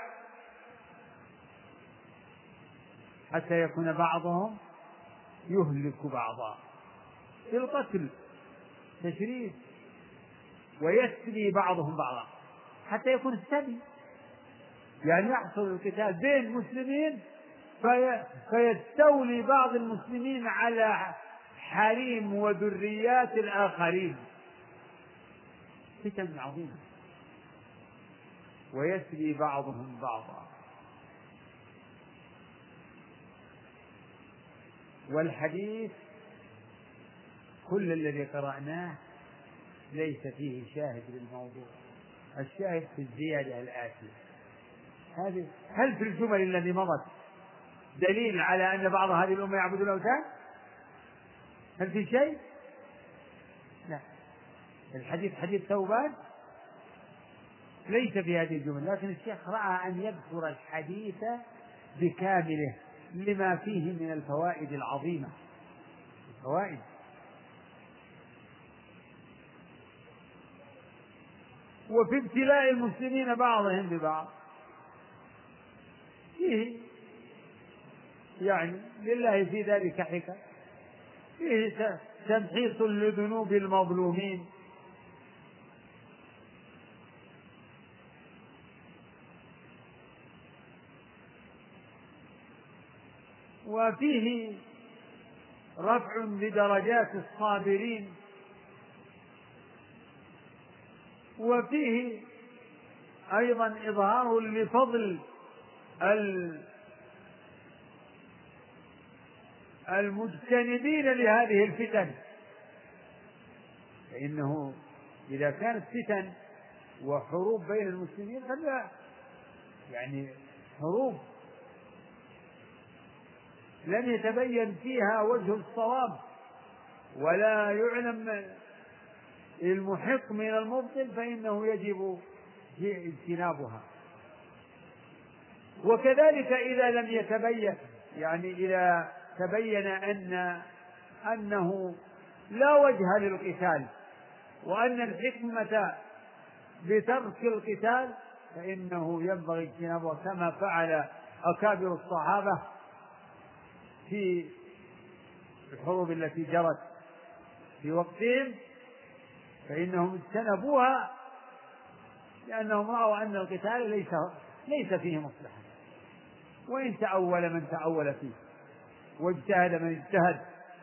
حتى يكون بعضهم يهلك بعضا في القتل تشريد، ويسري بعضهم بعضا حتى يكون السبي، يعني يحصل القتال بين مسلمين في فيستولي بعض المسلمين على حريم وذريات الآخرين، فتن عظيمة، ويسري بعضهم بعضا. والحديث كل الذي قرأناه ليس فيه شاهد للموضوع، الشاهد في الزيادة الآتية هذه. هل في الجمل التي مضت دليل على أن بعض هذه الأمة يعبد الأوثان؟ هل في شيء؟ لا. الحديث حديث ثوبان ليس في هذه الجمل، لكن الشيخ رأى أن يذكر الحديث بكامله لما فيه من الفوائد العظيمة، الفوائد. وفي ابتلاء المسلمين بعضهم ببعض فيه يعني لله في ذلك حكم، فيه تمحيص لذنوب المظلومين، وفيه رفع لدرجات الصابرين، وفيه أيضا إظهار لفضل المجتنبين لهذه الفتن، فإنه إذا كانت فتن وحروب بين المسلمين فلا يعني حروب لم يتبين فيها وجه الصواب ولا يعلم المحق من المبطل، فإنه يجب اجتنابها. وكذلك إذا لم يتبين يعني إذا تبين أن أنه لا وجه للقتال وأن الحكمة بترك القتال، فإنه ينبغي اجتنابه، كما فعل أكابر الصحابة في الحروب التي جرت في وقتهم، فإنهم اجتنبوها لأنهم رأوا أن القتال ليس ليس فيه مصلحة، وإن تأول من تأول فيه واجتهد من اجتهد.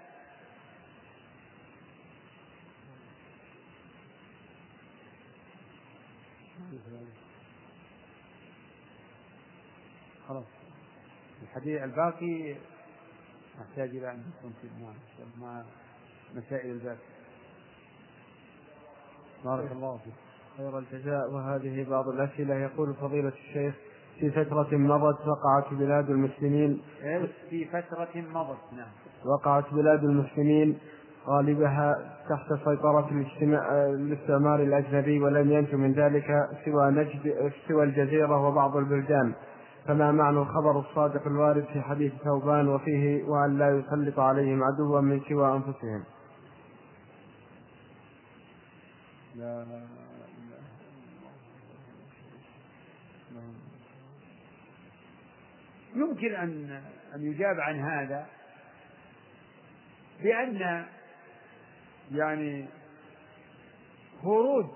خلاص الحديث الباقي نحتاج إلى أن نكون مع مسائل الباب. بارك الله فيك، خير الجزاء. وهذه بعض الأسئلة. يقول فضيلة الشيخ: في فترة مضت وقعت بلاد المسلمين في فترة مضت نعم وقعت بلاد المسلمين غالبها تحت سيطرة الاستعمار الأجنبي، ولم ينج من ذلك سوى نجد سوى الجزيرة وبعض البلدان، فما معنى الخبر الصادق الوارد في حديث ثوبان وفيه: وأن لا يسلط عليهم عدوا من سوى أنفسهم؟ لا لا يمكن أن أن يجاب عن هذا بأن يعني خروج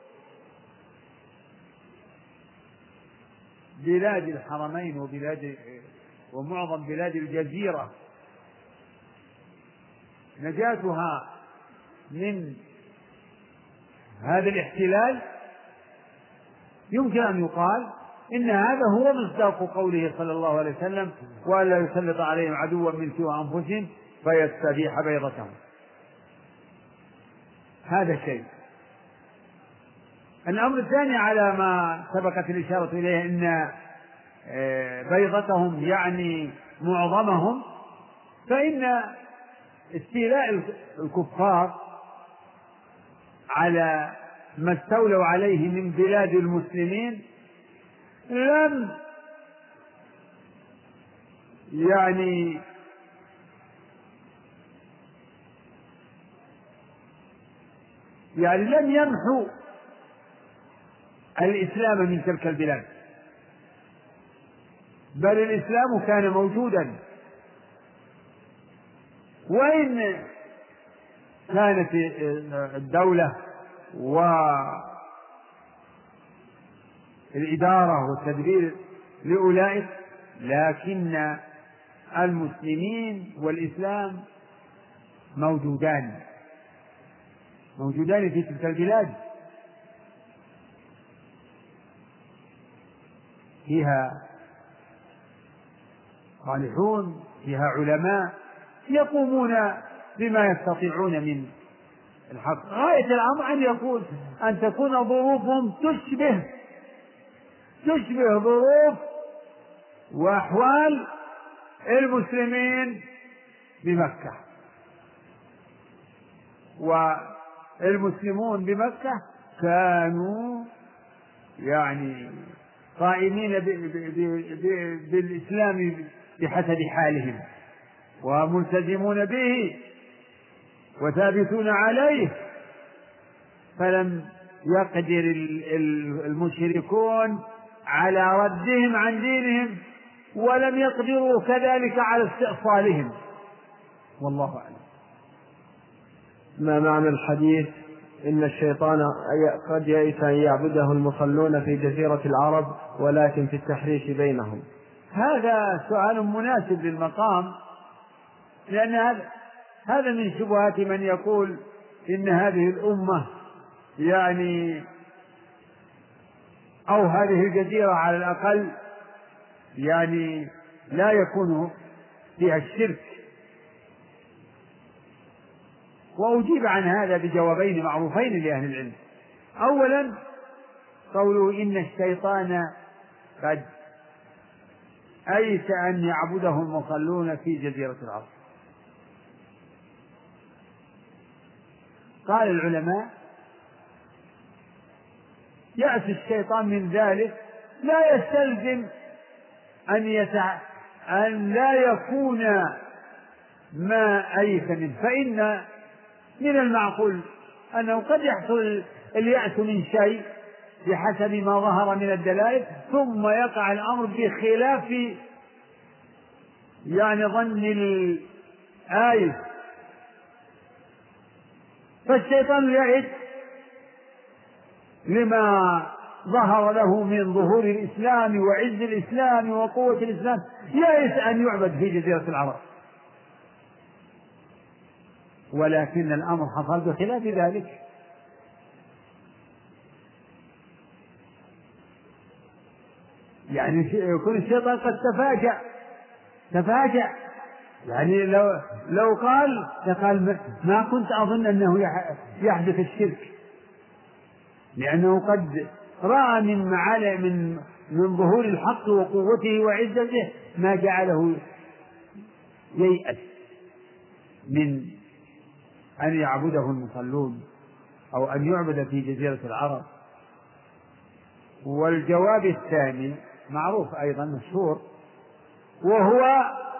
بلاد الحرمين وبلاد ومعظم بلاد الجزيرة نجاتها من هذا الاحتلال يمكن أن يقال إن هذا هو مصداق قوله صلى الله عليه وسلم: وألا يسلط عليهم عدوا من سوى أنفسهم فيستبيح بيضتهم. هذا شيء. الأمر الثاني على ما سبقت الإشارة إليه إن بيضتهم يعني معظمهم، فإن استيلاء الكفار على ما استولوا عليه من بلاد المسلمين لم يعني يعني لم يمحوا الإسلام من تلك البلاد، بل الإسلام كان موجودا، وإن كانت الدولة والإدارة والتدبير لأولئك، لكن المسلمين والإسلام موجودان موجودان في تلك البلاد، فيها صالحون، فيها علماء يقومون بما يستطيعون من الحق. غاية الأمر أن يكون أن تكون ظروفهم تشبه تشبه ظروف وأحوال المسلمين بمكة، والمسلمون بمكة كانوا يعني قائمين بالإسلام بحسب حالهم وملتزمون به وثابتون عليه، فلم يقدر المشركون على ردهم عن دينهم، ولم يقدروا كذلك على استئصالهم، والله أعلم. ما معنى الحديث إن الشيطان قد يئس أن يعبده المصلون في جزيرة العرب ولكن في التحريش بينهم؟ هذا سؤال مناسب للمقام، لأن هذا هذا من شبهات من يقول إن هذه الأمة يعني أو هذه الجزيرة على الأقل يعني لا يكون فيها الشرك. وأجيب عن هذا بجوابين معروفين لأهل العلم. أولا قوله إن الشيطان قد أيس أن يعبده المصلون في جزيرة العرب. قال العلماء يأس الشيطان من ذلك لا يستلزم أن, يتع... أن لا يكون ما أيس منه، فإن من المعقول أنه قد يحصل اليأس من شيء بحسب ما ظهر من الدلائل، ثم يقع الأمر بخلاف يعني ظن الآيس، فالشيطان يعد لما ظهر له من ظهور الإسلام وعز الإسلام وقوة الإسلام، يئس أن يعبد في جزيرة العرب، ولكن الأمر حصل بخلاف ذلك. يعني يكون الشيطان قد تفاجأ تفاجأ يعني لو لو قال قال ما كنت أظن أنه يحدث الشرك، لأنه قد رأى من معالي من من ظهور الحق وقوته وعزته ما جعله ييأس من أن يعبده المصلون أو أن يعبد في جزيرة العرب. والجواب الثاني معروف أيضا مشهور، وهو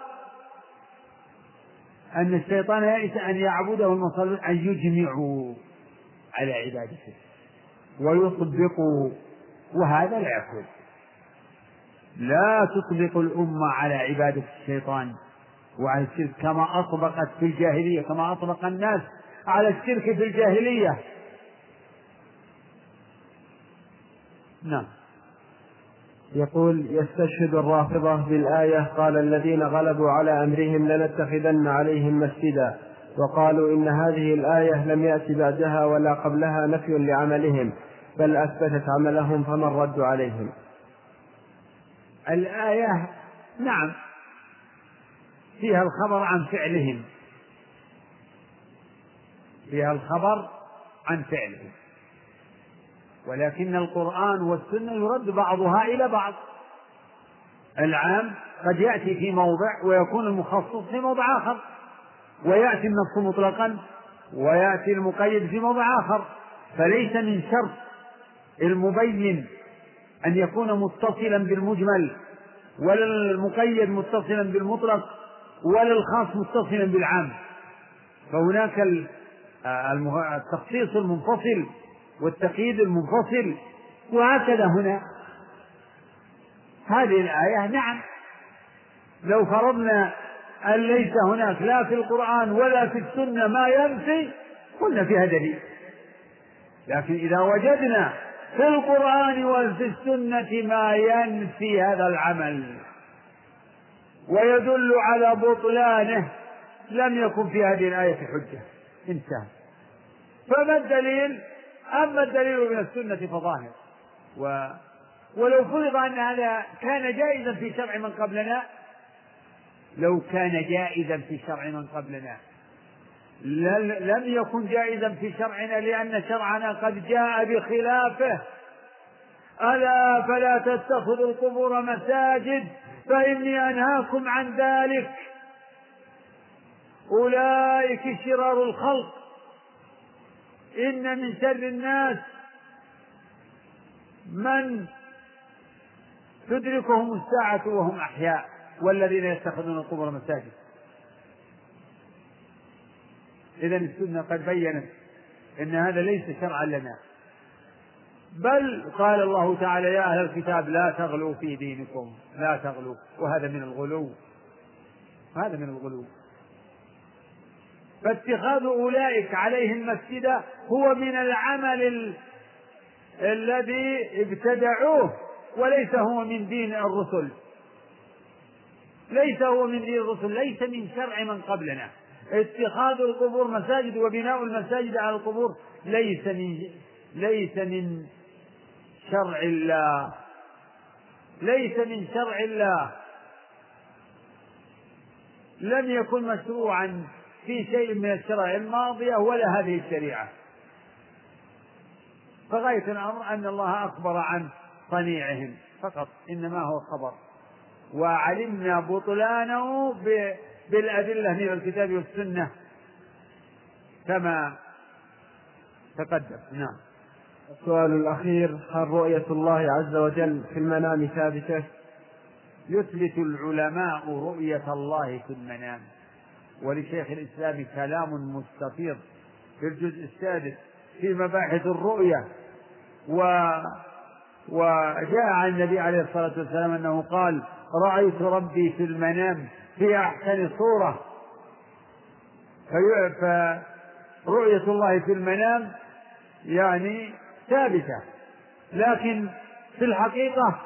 أن الشيطان يئس أن يعبده المصلون أن يجمعوا على عبادته ويطبقوا، وهذا لا يكون. لا تطبق الأمة على عبادة الشيطان وعلى الشرك كما أطبقت في الجاهلية، كما أطبق الناس على الشرك في الجاهلية. نعم. يقول يستشهد الرافضة بالآية قال الذين غلبوا على أمرهم لنتخذن عليهم مسجدا، وقالوا إن هذه الآية لم يأت بعدها ولا قبلها نفي لعملهم، بل أثبتت عملهم، فمن رد عليهم. الآية نعم فيها الخبر عن فعلهم، فيها الخبر عن فعلهم، ولكن القرآن والسنة يرد بعضها إلى بعض. العام قد يأتي في موضع ويكون المخصص في موضع آخر، ويأتي النص مطلقا ويأتي المقيد في موضع آخر، فليس من شرط المبين أن يكون متصلا بالمجمل، ولا المقيد متصلا بالمطلق، ولا الخاص متصلا بالعام. فهناك التخصيص المنفصل والتقييد المنفصل، وهكذا هنا هذه الآية نعم لو فرضنا أن ليس هناك لا في القرآن ولا في السنة ما ينفي قلنا فيها دليل، لكن إذا وجدنا في القرآن وفي السنة ما ينفي هذا العمل ويدل على بطلانه لم يكن في هذه الآية حجة، انتهى. فما الدليل؟ أما الدليل من السنة فظاهر، و... ولو فرض أن هذا كان جائزا في شرع من قبلنا، لو كان جائزا في شرع من قبلنا لم يكن جائزا في شرعنا، لأن شرعنا قد جاء بخلافه. ألا فلا تتخذوا القبور مساجد فإني أنهاكم عن ذلك، أولئك شرار الخلق، إن من شر الناس من تدركهم الساعة وهم أحياء والذين يتخذون القبور مساجد. إذن السنة قد بيّنت إن هذا ليس شرعا لنا، بل قال الله تعالى يا أهل الكتاب لا تغلوا في دينكم، لا تغلوا، وهذا من الغلو، هذا من الغلو. فاتخاذ أولئك عليهم مسجدا هو من العمل ال... الذي ابتدعوه، وليس هو من دين الرسل، ليس هو من دين الرسل، ليس من شرع من قبلنا. اتخاذ القبور مساجد وبناء المساجد على القبور ليس من ليس من شرع الله، ليس من شرع الله، لم يكن مشروعا في شيء من الشرائع الماضية ولا هذه الشريعة. فغاية الأمر أن الله أخبر عن صنيعهم فقط، إنما هو خبر، وعلمنا بطلانه بالأدلة من الكتاب والسنة كما تقدم. نعم. السؤال الأخير: هل رؤية الله عز وجل في المنام ثابتة؟ يثبت العلماء رؤية الله في المنام، ولشيخ الإسلام كلام مستفيض في الجزء السادس في مباحث الرؤية، و وجاء عن النبي عليه الصلاة والسلام أنه قال رأيت ربي في المنام في أحسن صورة. فرؤية الله في المنام يعني ثابتة، لكن في الحقيقة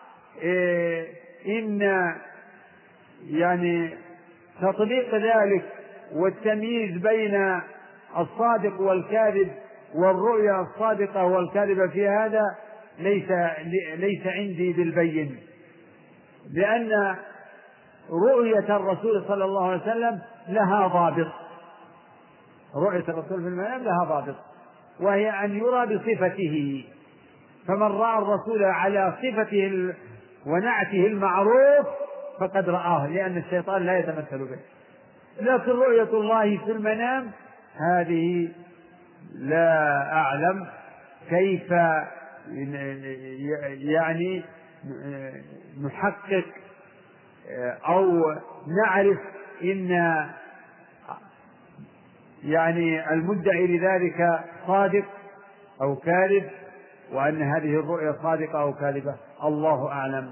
إن يعني تطبيق ذلك والتمييز بين الصادق والكاذب والرؤيا الصادقة والكاذبة في هذا ليس ليس عندي بالبين، لأن رؤية الرسول صلى الله عليه وسلم لها ضابط، رؤية الرسول في المنام لها ضابط، وهي أن يرى بصفته، فمن رأى الرسول على صفته ونعته المعروف فقد رآه، لأن الشيطان لا يتمثل به. لكن رؤية الله في المنام هذه لا أعلم كيف يعني نحقق أو نعرف إن يعني المدعي لذلك صادق أو كاذب، وأن هذه الرؤية صادقة أو كاذبة، الله أعلم.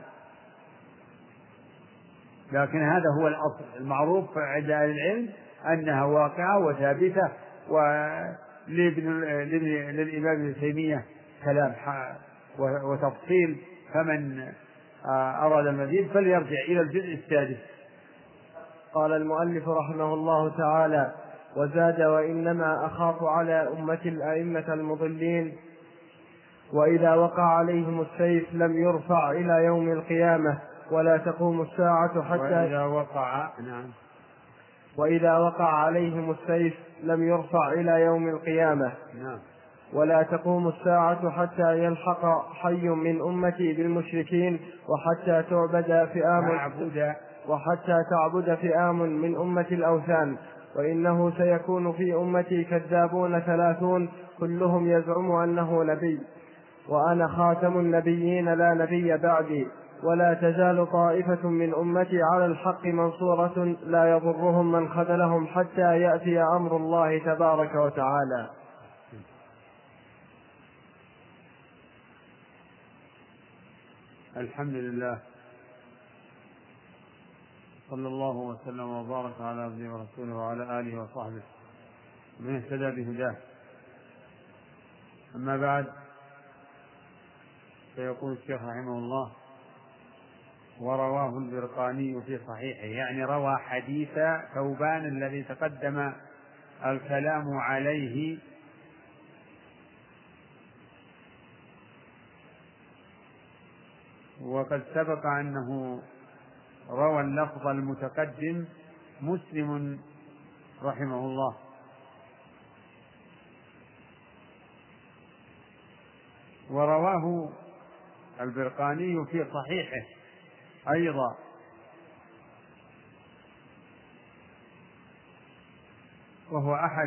لكن هذا هو الأصل المعروف عند أهل العلم أنها واقعة وثابتة، وللإمام ابن تيمية كلام وتفصيل، فمن أراد المزيد فليرجع إلى الجزء السادس. قال المؤلف رحمه الله تعالى: وزاد: وإنما أخاف على أمة الأئمة المضلين، وإذا وقع عليهم السيف لم يرفع إلى يوم القيامة ولا تقوم الساعة حتى وإذا وقع نعم وإذا وقع عليهم السيف لم يرفع إلى يوم القيامة نعم ولا تقوم الساعة حتى يلحق حي من أمتي بالمشركين وحتى تعبد فئام وحتى تعبد فئام من أمة الأوثان. وإنه سيكون في أمتي كذابون ثلاثون كلهم يزعم أنه نبي، وأنا خاتم النبيين لا نبي بعدي، ولا تزال طائفة من أمتي على الحق منصورة لا يضرهم من خذلهم حتى يأتي أمر الله تبارك وتعالى. الحمد لله، صلى الله وسلم وبارك على عبده ورسوله وعلى آله وصحبه من اهتدى بهداه. أما بعد، فيقول الشيخ رحمه الله: ورواه البرقاني في صحيحه، يعني روى حديث ثوبان الذي تقدم الكلام عليه، وقد سبق أنه روى اللفظ المتقدم مسلم رحمه الله. ورواه البرقاني في صحيحه أيضا، وهو أحد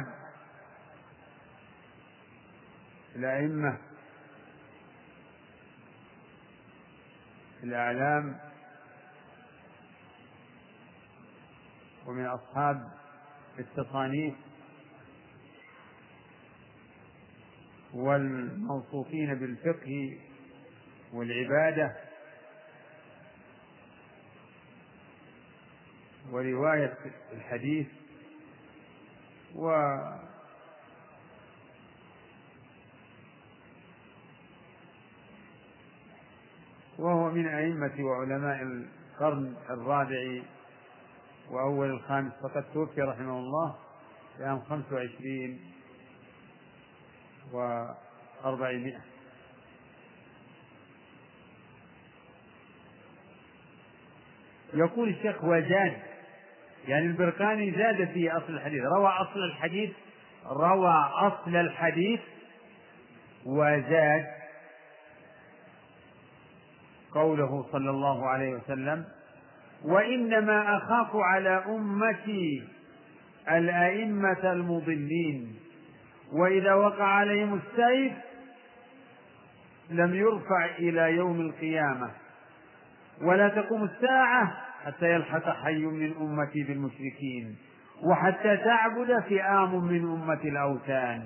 الأئمة الأعلام ومن أصحاب التصانيف والموصوفين بالفقه والعبادة ورواية الحديث، و وهو من أئمة وعلماء القرن الرابع وأول الخامس، فقد توفي رحمه الله في عام خمس وعشرين وأربعمائة. يقول الشيخ: وزاد، يعني البرقاني زاد في أصل الحديث، روى أصل الحديث روى أصل الحديث وزاد قوله صلى الله عليه وسلم: وإنما أخاف على أمتي الأئمة المضلين، وإذا وقع عليهم السيف لم يرفع إلى يوم القيامة ولا تقوم الساعة حتى يلحق حي من أمتي بالمشركين وحتى تعبد فئام من أمة الأوثان،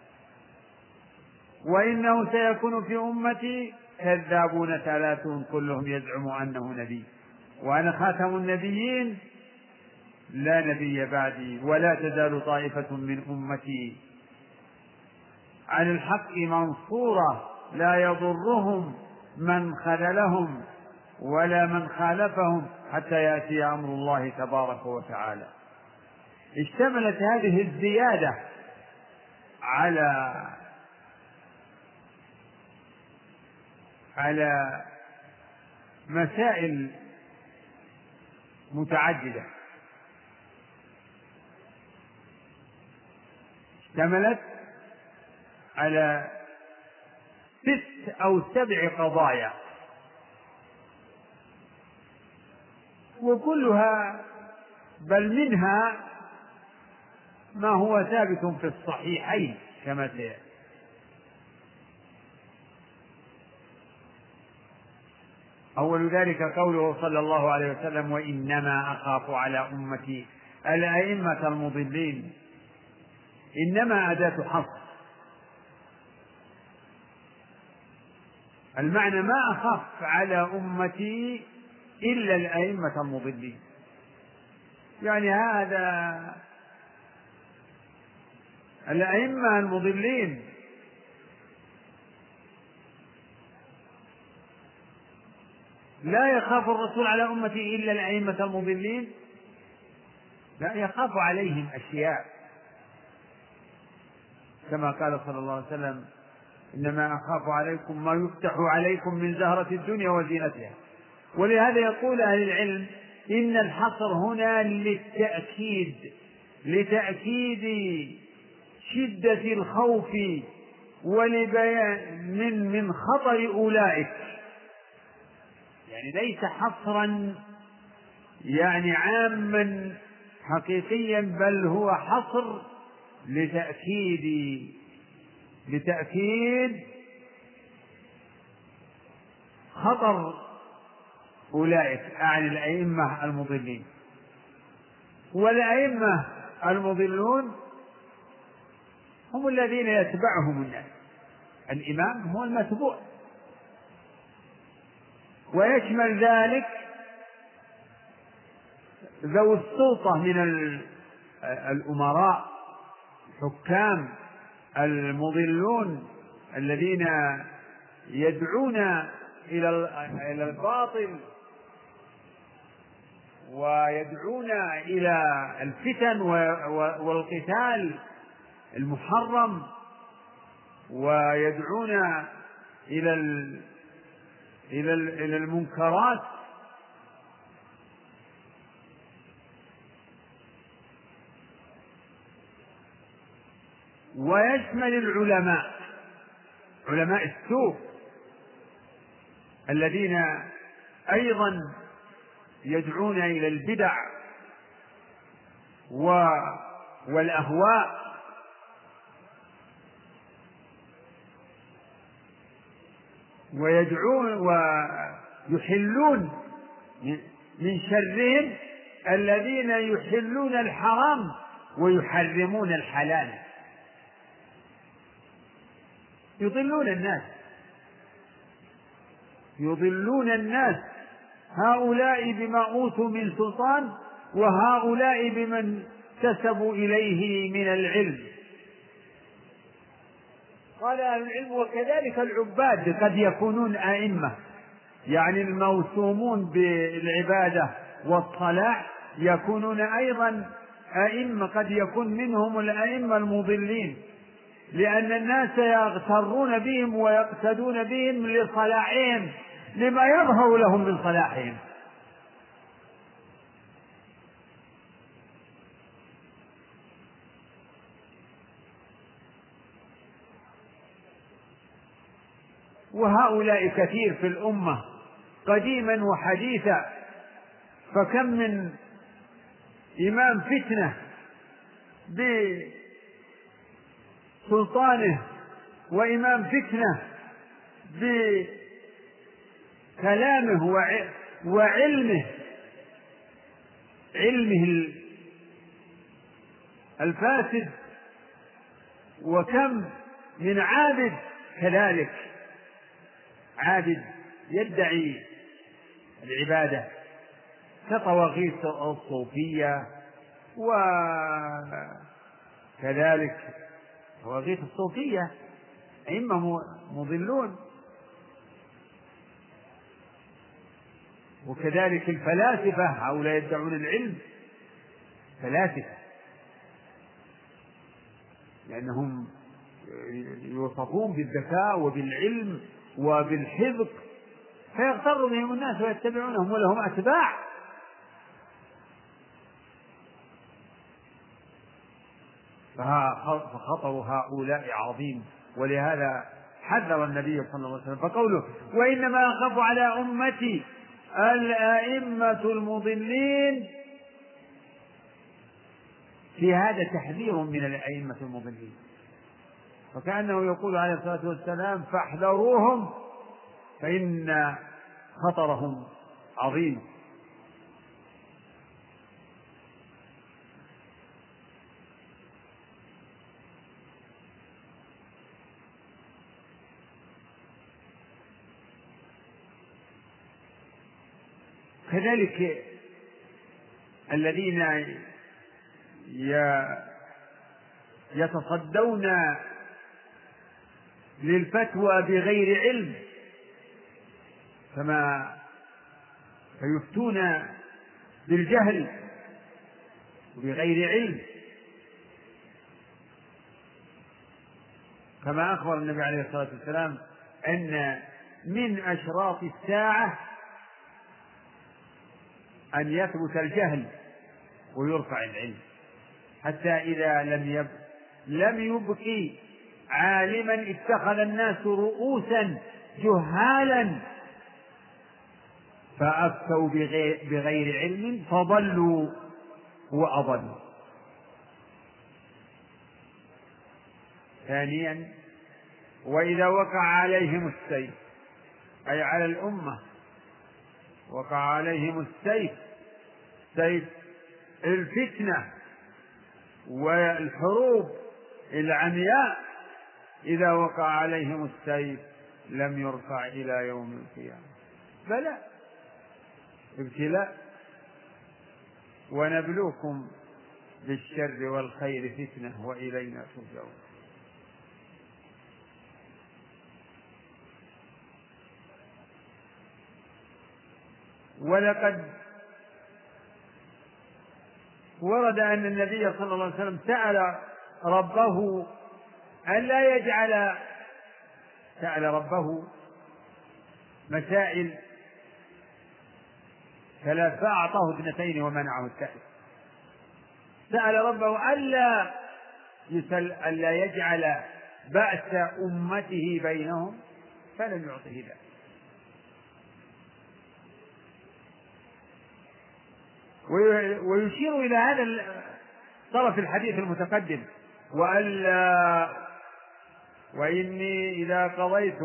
وإنه سيكون في أمتي كذابون ثلاثون كلهم يزعم أنه نبي، وأنا خاتم النبيين لا نبي بعدي، ولا تزال طائفة من أمتي على الحق منصورة لا يضرهم من خذلهم ولا من خالفهم حتى يأتي أمر الله تبارك وتعالى. اشتملت هذه الزيادة على على مسائل متعددة، اشتملت على ست أو سبع قضايا، وكلها بل منها ما هو ثابت في الصحيحين كما سيأتي. أول ذلك قوله صلى الله عليه وسلم: وإنما أخاف على أمتي الأئمة المضلين. إنما أداة حصر، المعنى ما أخاف على أمتي إلا الأئمة المضلين، يعني هذا الأئمة المضلين لا يخاف الرسول على أمتي إلا الأئمة المضلين، لا، يخاف عليهم أشياء كما قال صلى الله عليه وسلم: إنما أخاف عليكم ما يفتح عليكم من زهرة الدنيا وزينتها. ولهذا يقول أهل العلم إن الحصر هنا للتأكيد لتأكيد شدة الخوف ولبيان من من خطر أولئك، يعني ليس حصرا يعني عاما حقيقيا، بل هو حصر لتأكيد لتأكيد خطر أولئك، أعني الأئمة المضلين. والأئمة المضلون هم الذين يتبعهم الناس، الإمام هو المتبوع، ويشمل ذلك ذو السلطة من الأمراء الحكام المضلون الذين يدعون إلى الباطل ويدعون إلى الفتن والقتال المحرم، ويدعون إلى إلى المنكرات. ويشمل العلماء علماء السوء الذين أيضا يدعون إلى البدع والأهواء، ويدعون ويحلون من شرهم الذين يحلون الحرام ويحرمون الحلال، يضلون الناس يضلون الناس هؤلاء بما أوتوا من سلطان، وهؤلاء بمن كسبوا إليه من العلم. قال أهل العلم: وكذلك العباد قد يكونون أئمة، يعني الموسومون بالعبادة والصلاح يكونون أيضا أئمة، قد يكون منهم الأئمة المضلين، لأن الناس يغترون بهم ويقتدون بهم لصلاحهم، لما يظهر لهم من صلاحهم. وهؤلاء كثير في الأمة قديما وحديثا، فكم من إمام فتنة بسلطانه، وإمام فتنة بكلامه وعلمه علمه الفاسد، وكم من عابد كذلك، عابد يدعي العبادة كطواغيت الصوفية، وكذلك طواغيت الصوفية أئمة مضلون، وكذلك الفلاسفة هؤلاء يدعون العلم، فلاسفة لأنهم يوصفون بالذكاء وبالعلم وبالحذق، فيغتر بهم الناس ويتبعونهم ولهم أتباع. فخطر هؤلاء عظيم، ولهذا حذر النبي صلى الله عليه وسلم فقوله: وإنما أخاف على أمتي الأئمة المضلين، في هذا تحذير من الأئمة المضلين، وكأنه يقول عليه الصلاة والسلام: فاحذروهم فإن خطرهم عظيم. كذلك الذين يتصدون للفتوى بغير علم، كما فيفتون بالجهل وبغير علم، كما أخبر النبي عليه الصلاة والسلام أن من أشراط الساعة أن يثبت الجهل ويرفع العلم، حتى إذا لم يب... لم يبقي عالما اتخذ الناس رؤوسا جهالا فأفتوا بغير, بغير علم فضلوا وأضلوا. ثانيا وإذا وقع عليهم السيف أي على الأمة وقع عليهم السيف سيف الفتنة والحروب العمياء، إذا وقع عليهم السيف لم يرفع إلى يوم القيامة. بلى ابتلاء. ونبلوكم بالشر والخير فتنة وإلينا ترجعون. ولقد ورد أن النبي صلى الله عليه وسلم سأل ربه أن لا يجعل سأل ربه مسائل ثلاث فأعطاه اثنتين ومنعه الثالث. سأل ربه ألا يسل ألا يجعل بأس أمته بينهم فلم يعطه ذلك. ويشير إلى هذا طرف الحديث المتقدم وألا وإني إذا قضيت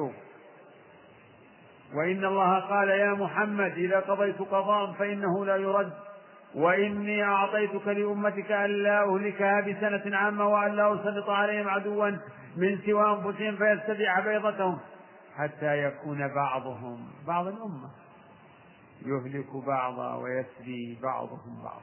وإن الله قال يا محمد إذا قضيت قضاء فإنه لا يرد وإني أعطيتك لأمتك ألا أهلكها بسنة عامة وألا أسلط عليهم عدوا من سوى أنفسهم فيستبيح بيضتهم حتى يكون بعضهم بعض الأمة يهلك بعضا ويسبي بعضهم بعضا.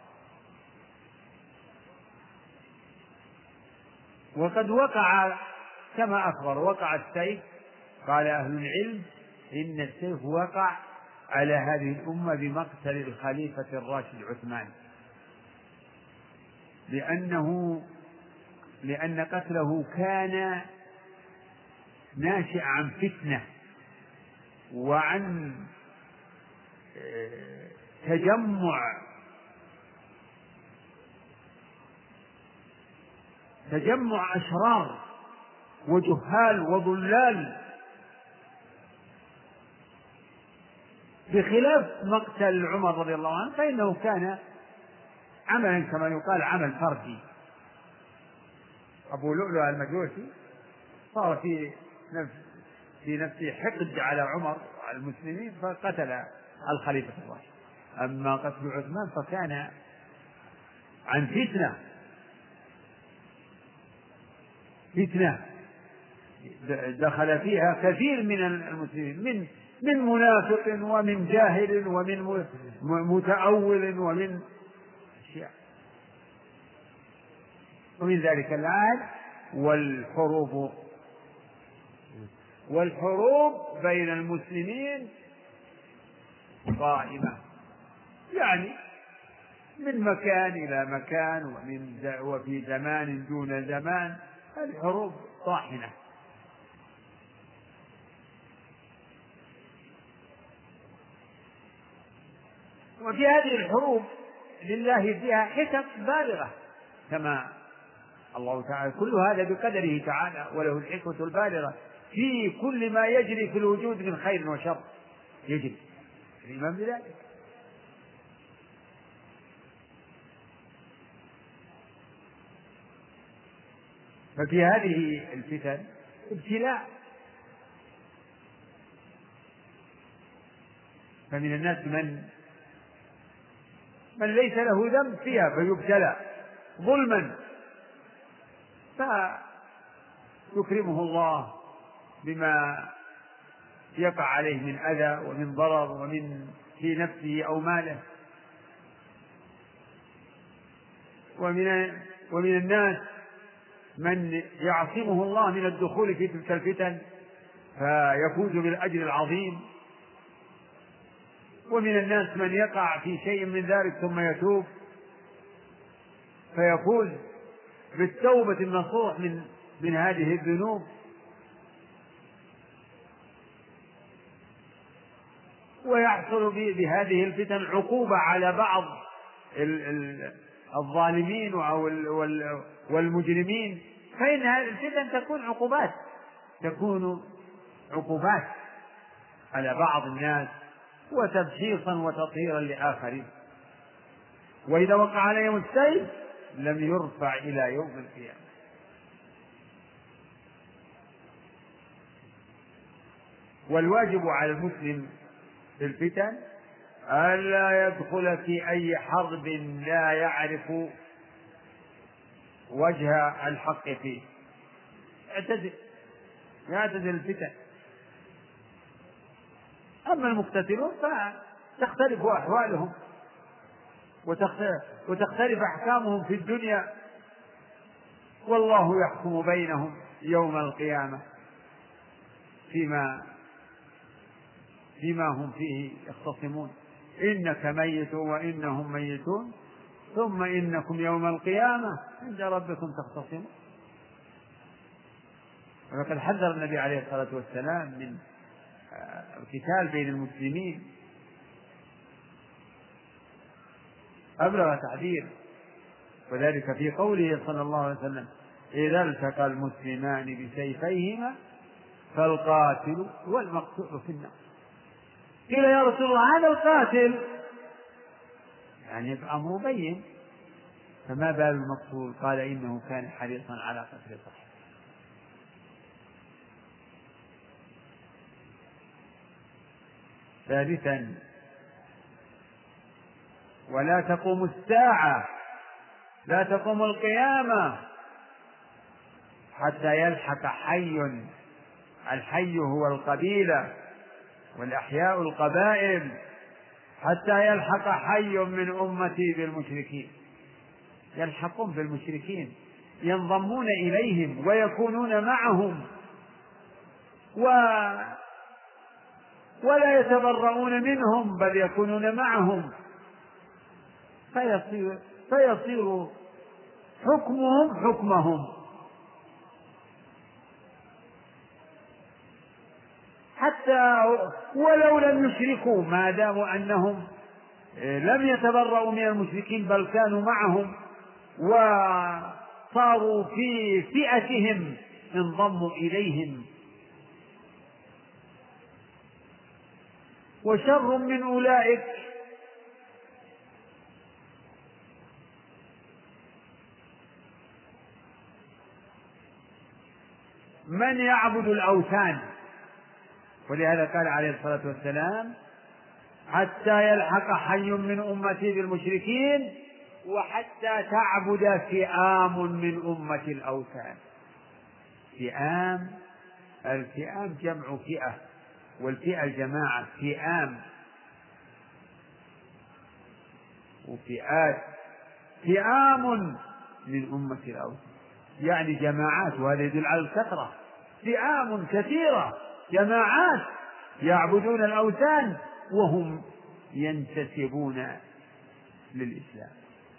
وقد وقع كما أخبر وقع السيف. قال أهل العلم إن السيف وقع على هذه الأمة بمقتل الخليفة الراشد عثمان، لأنه لأن قتله كان ناشئ عن فتنة وعن تجمع تجمع أشرار وجهال وضلال، بخلاف مقتل عمر رضي الله عنه فإنه كان عملا كما يقال عمل فردي. أبو لؤلؤ المجوسي صار في نفس في نفسه حقد على عمر وعلى المسلمين فقتل الخليفة الراشد. أما قتل عثمان فكان عن فتنة فتنة دخل فيها كثير من المسلمين من من منافق ومن جاهل ومن متأول ومن أشياء. ومن ذلك العهد والحروب والحروب بين المسلمين قائمة، يعني من مكان إلى مكان ومن وفي زمان دون زمان الحروب طاحنة. وفي هذه الحروب لله فيها حكم بالغة كما الله تعالى كل هذا بقدره تعالى وله الحكمة البالغة في كل ما يجري في الوجود من خير وشر يجري الإيمان بذلك. ففي هذه الفتن ابتلاء، فمن الناس من من ليس له ذنب فيها فيبتلى ظلما فيكرمه الله بما يقع عليه من أذى ومن ضرر ومن في نفسه أو ماله. ومن ومن الناس من يعصمه الله من الدخول في تلك الفتن فيفوز بالأجر العظيم. ومن الناس من يقع في شيء من ذلك ثم يتوب فيفوز بالتوبة النصوح من من هذه الذنوب ويحصل بهذه الفتن عقوبة على بعض الظالمين والمجرمين، فإن هذه الفتن تكون عقوبات تكون عقوبات على بعض الناس وتبشيصا وتطهيرا لآخرين. وإذا وقع عليهم السيف لم يرفع إلى يوم القيامة. والواجب على المسلم في الفتن ألا يدخل في أي حرب لا يعرف وجه الحق فيه، اعتزل يعتزل الفتن. أما المقتتلون فتختلف أحوالهم وتختلف أحكامهم في الدنيا، والله يحكم بينهم يوم القيامة فيما فيما هم فيه يختصمون. إنك ميت وإنهم ميتون ثم إنكم يوم القيامة عند ربكم تختصمون. ولقد حذر النبي عليه الصلاة والسلام من القتال بين المسلمين أبلغ تعبير، وذلك في قوله صلى الله عليه وسلم: إذا التقى المسلمان بسيفيهما فالقاتل والمقتول في النار. قيل يا رسول الله هذا القاتل يعني أمر بين، فما بال المقتول؟ قال إنه كان حريصا على قتل صاحبه. ثالثا: ولا تقوم الساعة لا تقوم القيامة حتى يلحق حي، الحي هو القبيلة والأحياء القبائل، حتى يلحق حي من أمتي بالمشركين، يلحقون بالمشركين ينضمون إليهم ويكونون معهم و ولا يتبرؤون منهم بل يكونون معهم، فيصير, فيصير حكمهم حكمهم، حتى ولو لم يشركوا ما داموا أنهم لم يتبرؤوا من المشركين بل كانوا معهم وصاروا في فئتهم انضموا إليهم. وشر من أولئك من يعبد الأوثان، ولهذا قال عليه الصلاة والسلام: حتى يلحق حي من أمتي بالمشركين وحتى تعبد فئام من أمة الأوثان. فئام، الفئام جمع فئة، والفئة الجماعة، فئام وفئات. فئام من أمة الأوثان يعني جماعات، وهذا يدل على الكثرة. فئام كثيرة جماعات يعبدون الأوثان وهم ينتسبون للإسلام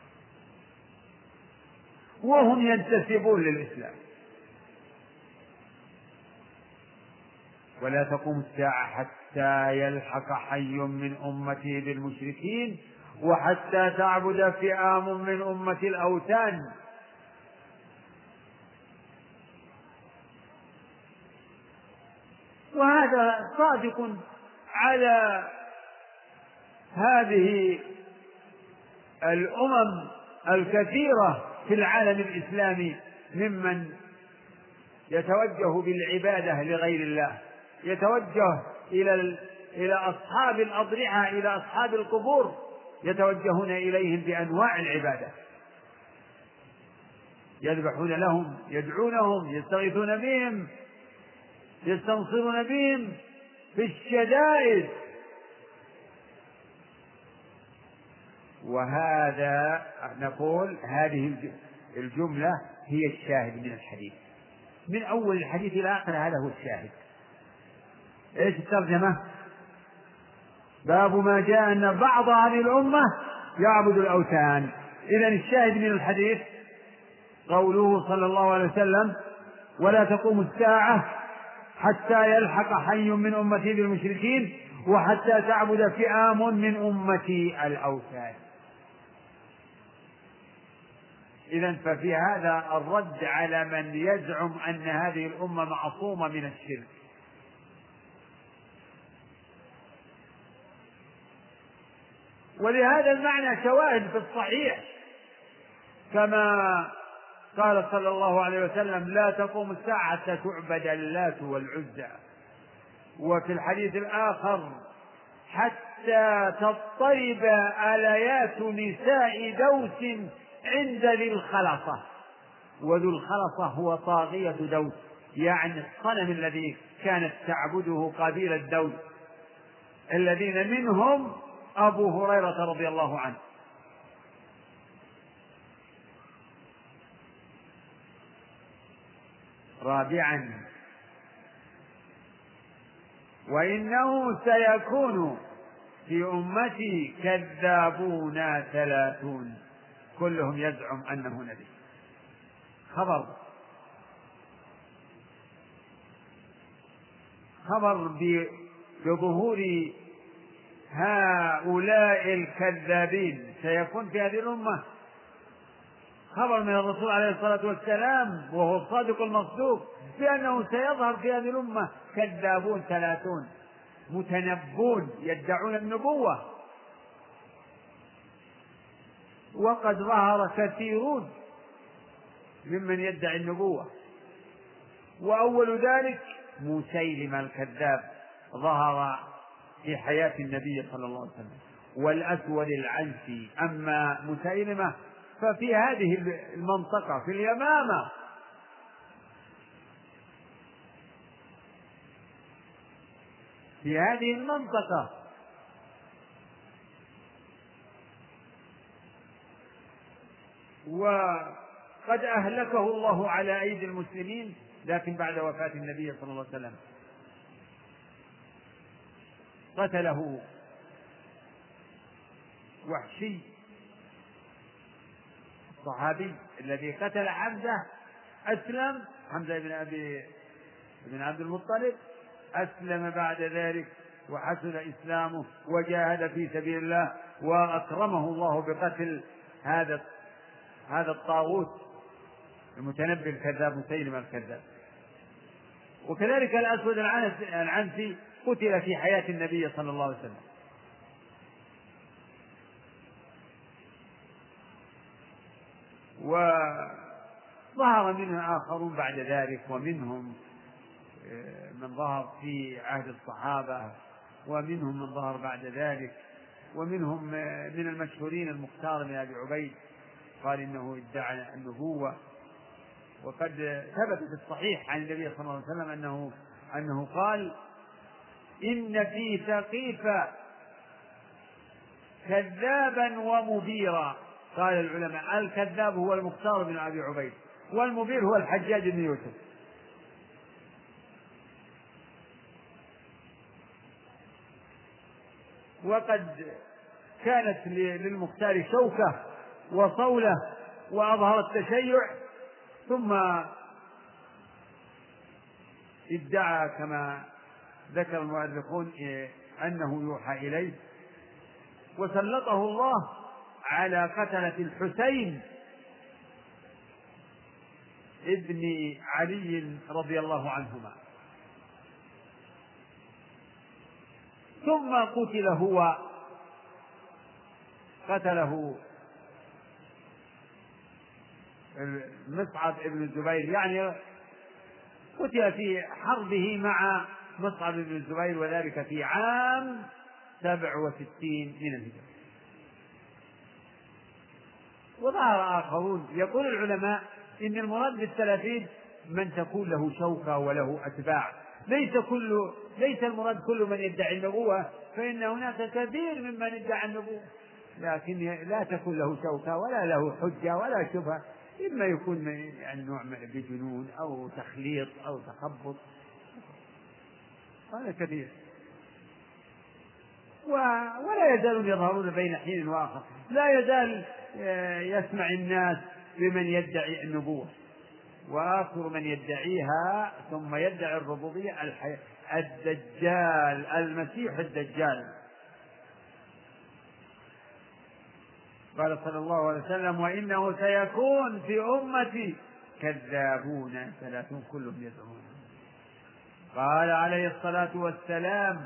وهم ينتسبون للإسلام. ولا تقوم الساعة حتى يلحق حي من أمتي بالمشركين وحتى تعبد فئام من أمة الأوثان. وهذا صادق على هذه الأمم الكثيرة في العالم الإسلامي ممن يتوجه بالعبادة لغير الله، يتوجه إلى إلى أصحاب الأضرحة، إلى أصحاب القبور، يتوجهون إليهم بأنواع العبادة، يذبحون لهم، يدعونهم، يستغيثون بهم، يستنصرون بهم في الشدائد. وهذا نقول هذه الجملة هي الشاهد من الحديث، من أول الحديث إلى آخر هذا هو الشاهد. إيش الترجمة؟ باب ما جاء أن بعض هذه الأمة يعبد الأوثان. إذن الشاهد من الحديث قوله صلى الله عليه وسلم: ولا تقوم الساعة حتى يلحق حي من أمتي بالمشركين وحتى تعبد فئام من أمتي الأوثان. إذن ففي هذا الرد على من يزعم أن هذه الأمة معصومة من الشرك. ولهذا المعنى شواهد في الصحيح، كما قال صلى الله عليه وسلم: لا تقوم الساعة حتى تعبد اللات والعزى. وفي الحديث الآخر: حتى تضطرب آليات نساء دوس عند ذي الخلصة. وذو الخلصة هو طاغية دوس، يعني الصنم الذي كانت تعبده قبيلة دوس، الذين منهم أبو هريرة رضي الله عنه. رابعا: وإنه سيكون في أمتي كذابون ثلاثون كلهم يزعم أنه نبي. خبر خبر بظهور هؤلاء الكذابين سيكون في هذه الأمة، خبر من الرسول عليه الصلاة والسلام وهو الصادق المصدوق بأنه سيظهر في هذه الأمة كذابون ثلاثون متنبون يدعون النبوة. وقد ظهر كثيرون ممن يدعي النبوة، وأول ذلك مسيلمة الكذاب ظهر في حياة النبي صلى الله عليه وسلم، والأسود العنسي. أما مسيلمة ففي هذه المنطقة في اليمامة، في هذه المنطقة. وقد أهلكه الله على أيدي المسلمين، لكن بعد وفاة النبي صلى الله عليه وسلم قتله وحشي الصحابي الذي قتل حمزة. أسلم حمزة بن أبي بن عبد المطلب، أسلم بعد ذلك وحسن إسلامه وجاهد في سبيل الله، وأكرمه الله بقتل هذا هذا الطاغوت المتنبي الكذاب مسيلمة الكذاب. وكذلك الأسود العنسي قتل في حياة النبي صلى الله عليه وسلم. وظهر منه آخرون بعد ذلك، ومنهم من ظهر في عهد الصحابة، ومنهم من ظهر بعد ذلك، ومنهم من المشهورين المختار بن أبي عبيد قال إنه ادعى النبوة. وقد ثبت في الصحيح عن النبي صلى الله عليه وسلم أنه أنه قال: إن في ثقيف كذابا ومبيرا. قال العلماء: الكذاب هو المختار بن أبي عبيد، والمبير هو الحجاج بن يوسف. وقد كانت للمختار شوكة وصولة وأظهر التشيع، ثم ادعى كما ذكر المؤرخون أنه يوحى إليه، وسلطه الله على قتلة الحسين ابن علي رضي الله عنهما، ثم قتل هو قتله مصعب ابن الزبير، يعني قتل في حربه مع مصعب بن الزبير، وذلك في عام سبع وستين من الهجرة. وظهر آخرون. يقول العلماء إن المراد بالثلاثين من تكون له شوكة وله أتباع، ليس كل ليس المراد كل من يدعي النبوة، فإن هناك كثير ممن يدعي النبوة لكن لا تكون له شوكة ولا له حجة ولا شبهة، إما يكون يعني نوع بجنون أو تخليط أو تخبط، هذا كثير. ولا يزالون يظهرون بين حين وآخر، لا يزال يسمع الناس بمن يدعي النبوة، وآخر من يدعيها ثم يدعي الربوبية الدجال، المسيح الدجال. قال صلى الله عليه وسلم: وإنه سيكون في أمتي كذابون ثلاثون كلهم يدعون. قال عليه الصلاة والسلام: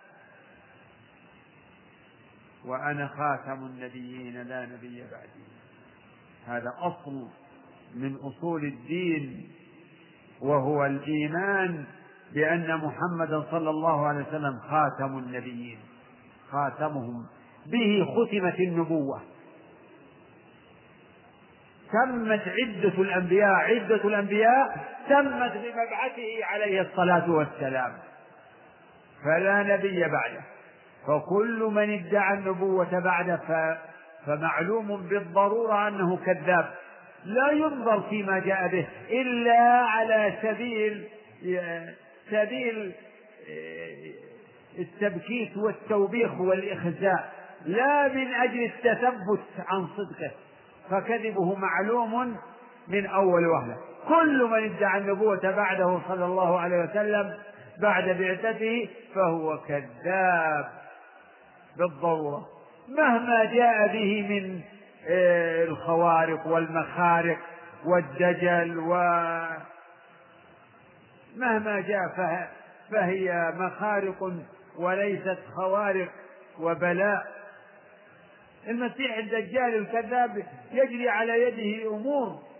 وأنا خاتم النبيين لا نبي بعدي. هذا أصل من أصول الدين، وهو الإيمان بأن محمدا صلى الله عليه وسلم خاتم النبيين، خاتمهم، به ختمت النبوة. تمت عدة الأنبياء عدة الأنبياء تمت بمبعثه عليه الصلاة والسلام، فلا نبي بعده. فكل من ادعى النبوة بعده فمعلوم بالضرورة أنه كذاب، لا ينظر فيما جاء به إلا على سبيل سبيل التبكيت والتوبيخ والإخزاء، لا من أجل التثبت عن صدقه، فكذبه معلوم من أول وهلة. كل من ادعى النبوة بعده صلى الله عليه وسلم بعد بعثته فهو كذاب بالضرورة، مهما جاء به من الخوارق والمخارق والدجل، ومهما جاء فهي مخارق وليست خوارق وبلاء. المسيح الدجال الكذاب يجري على يده أمور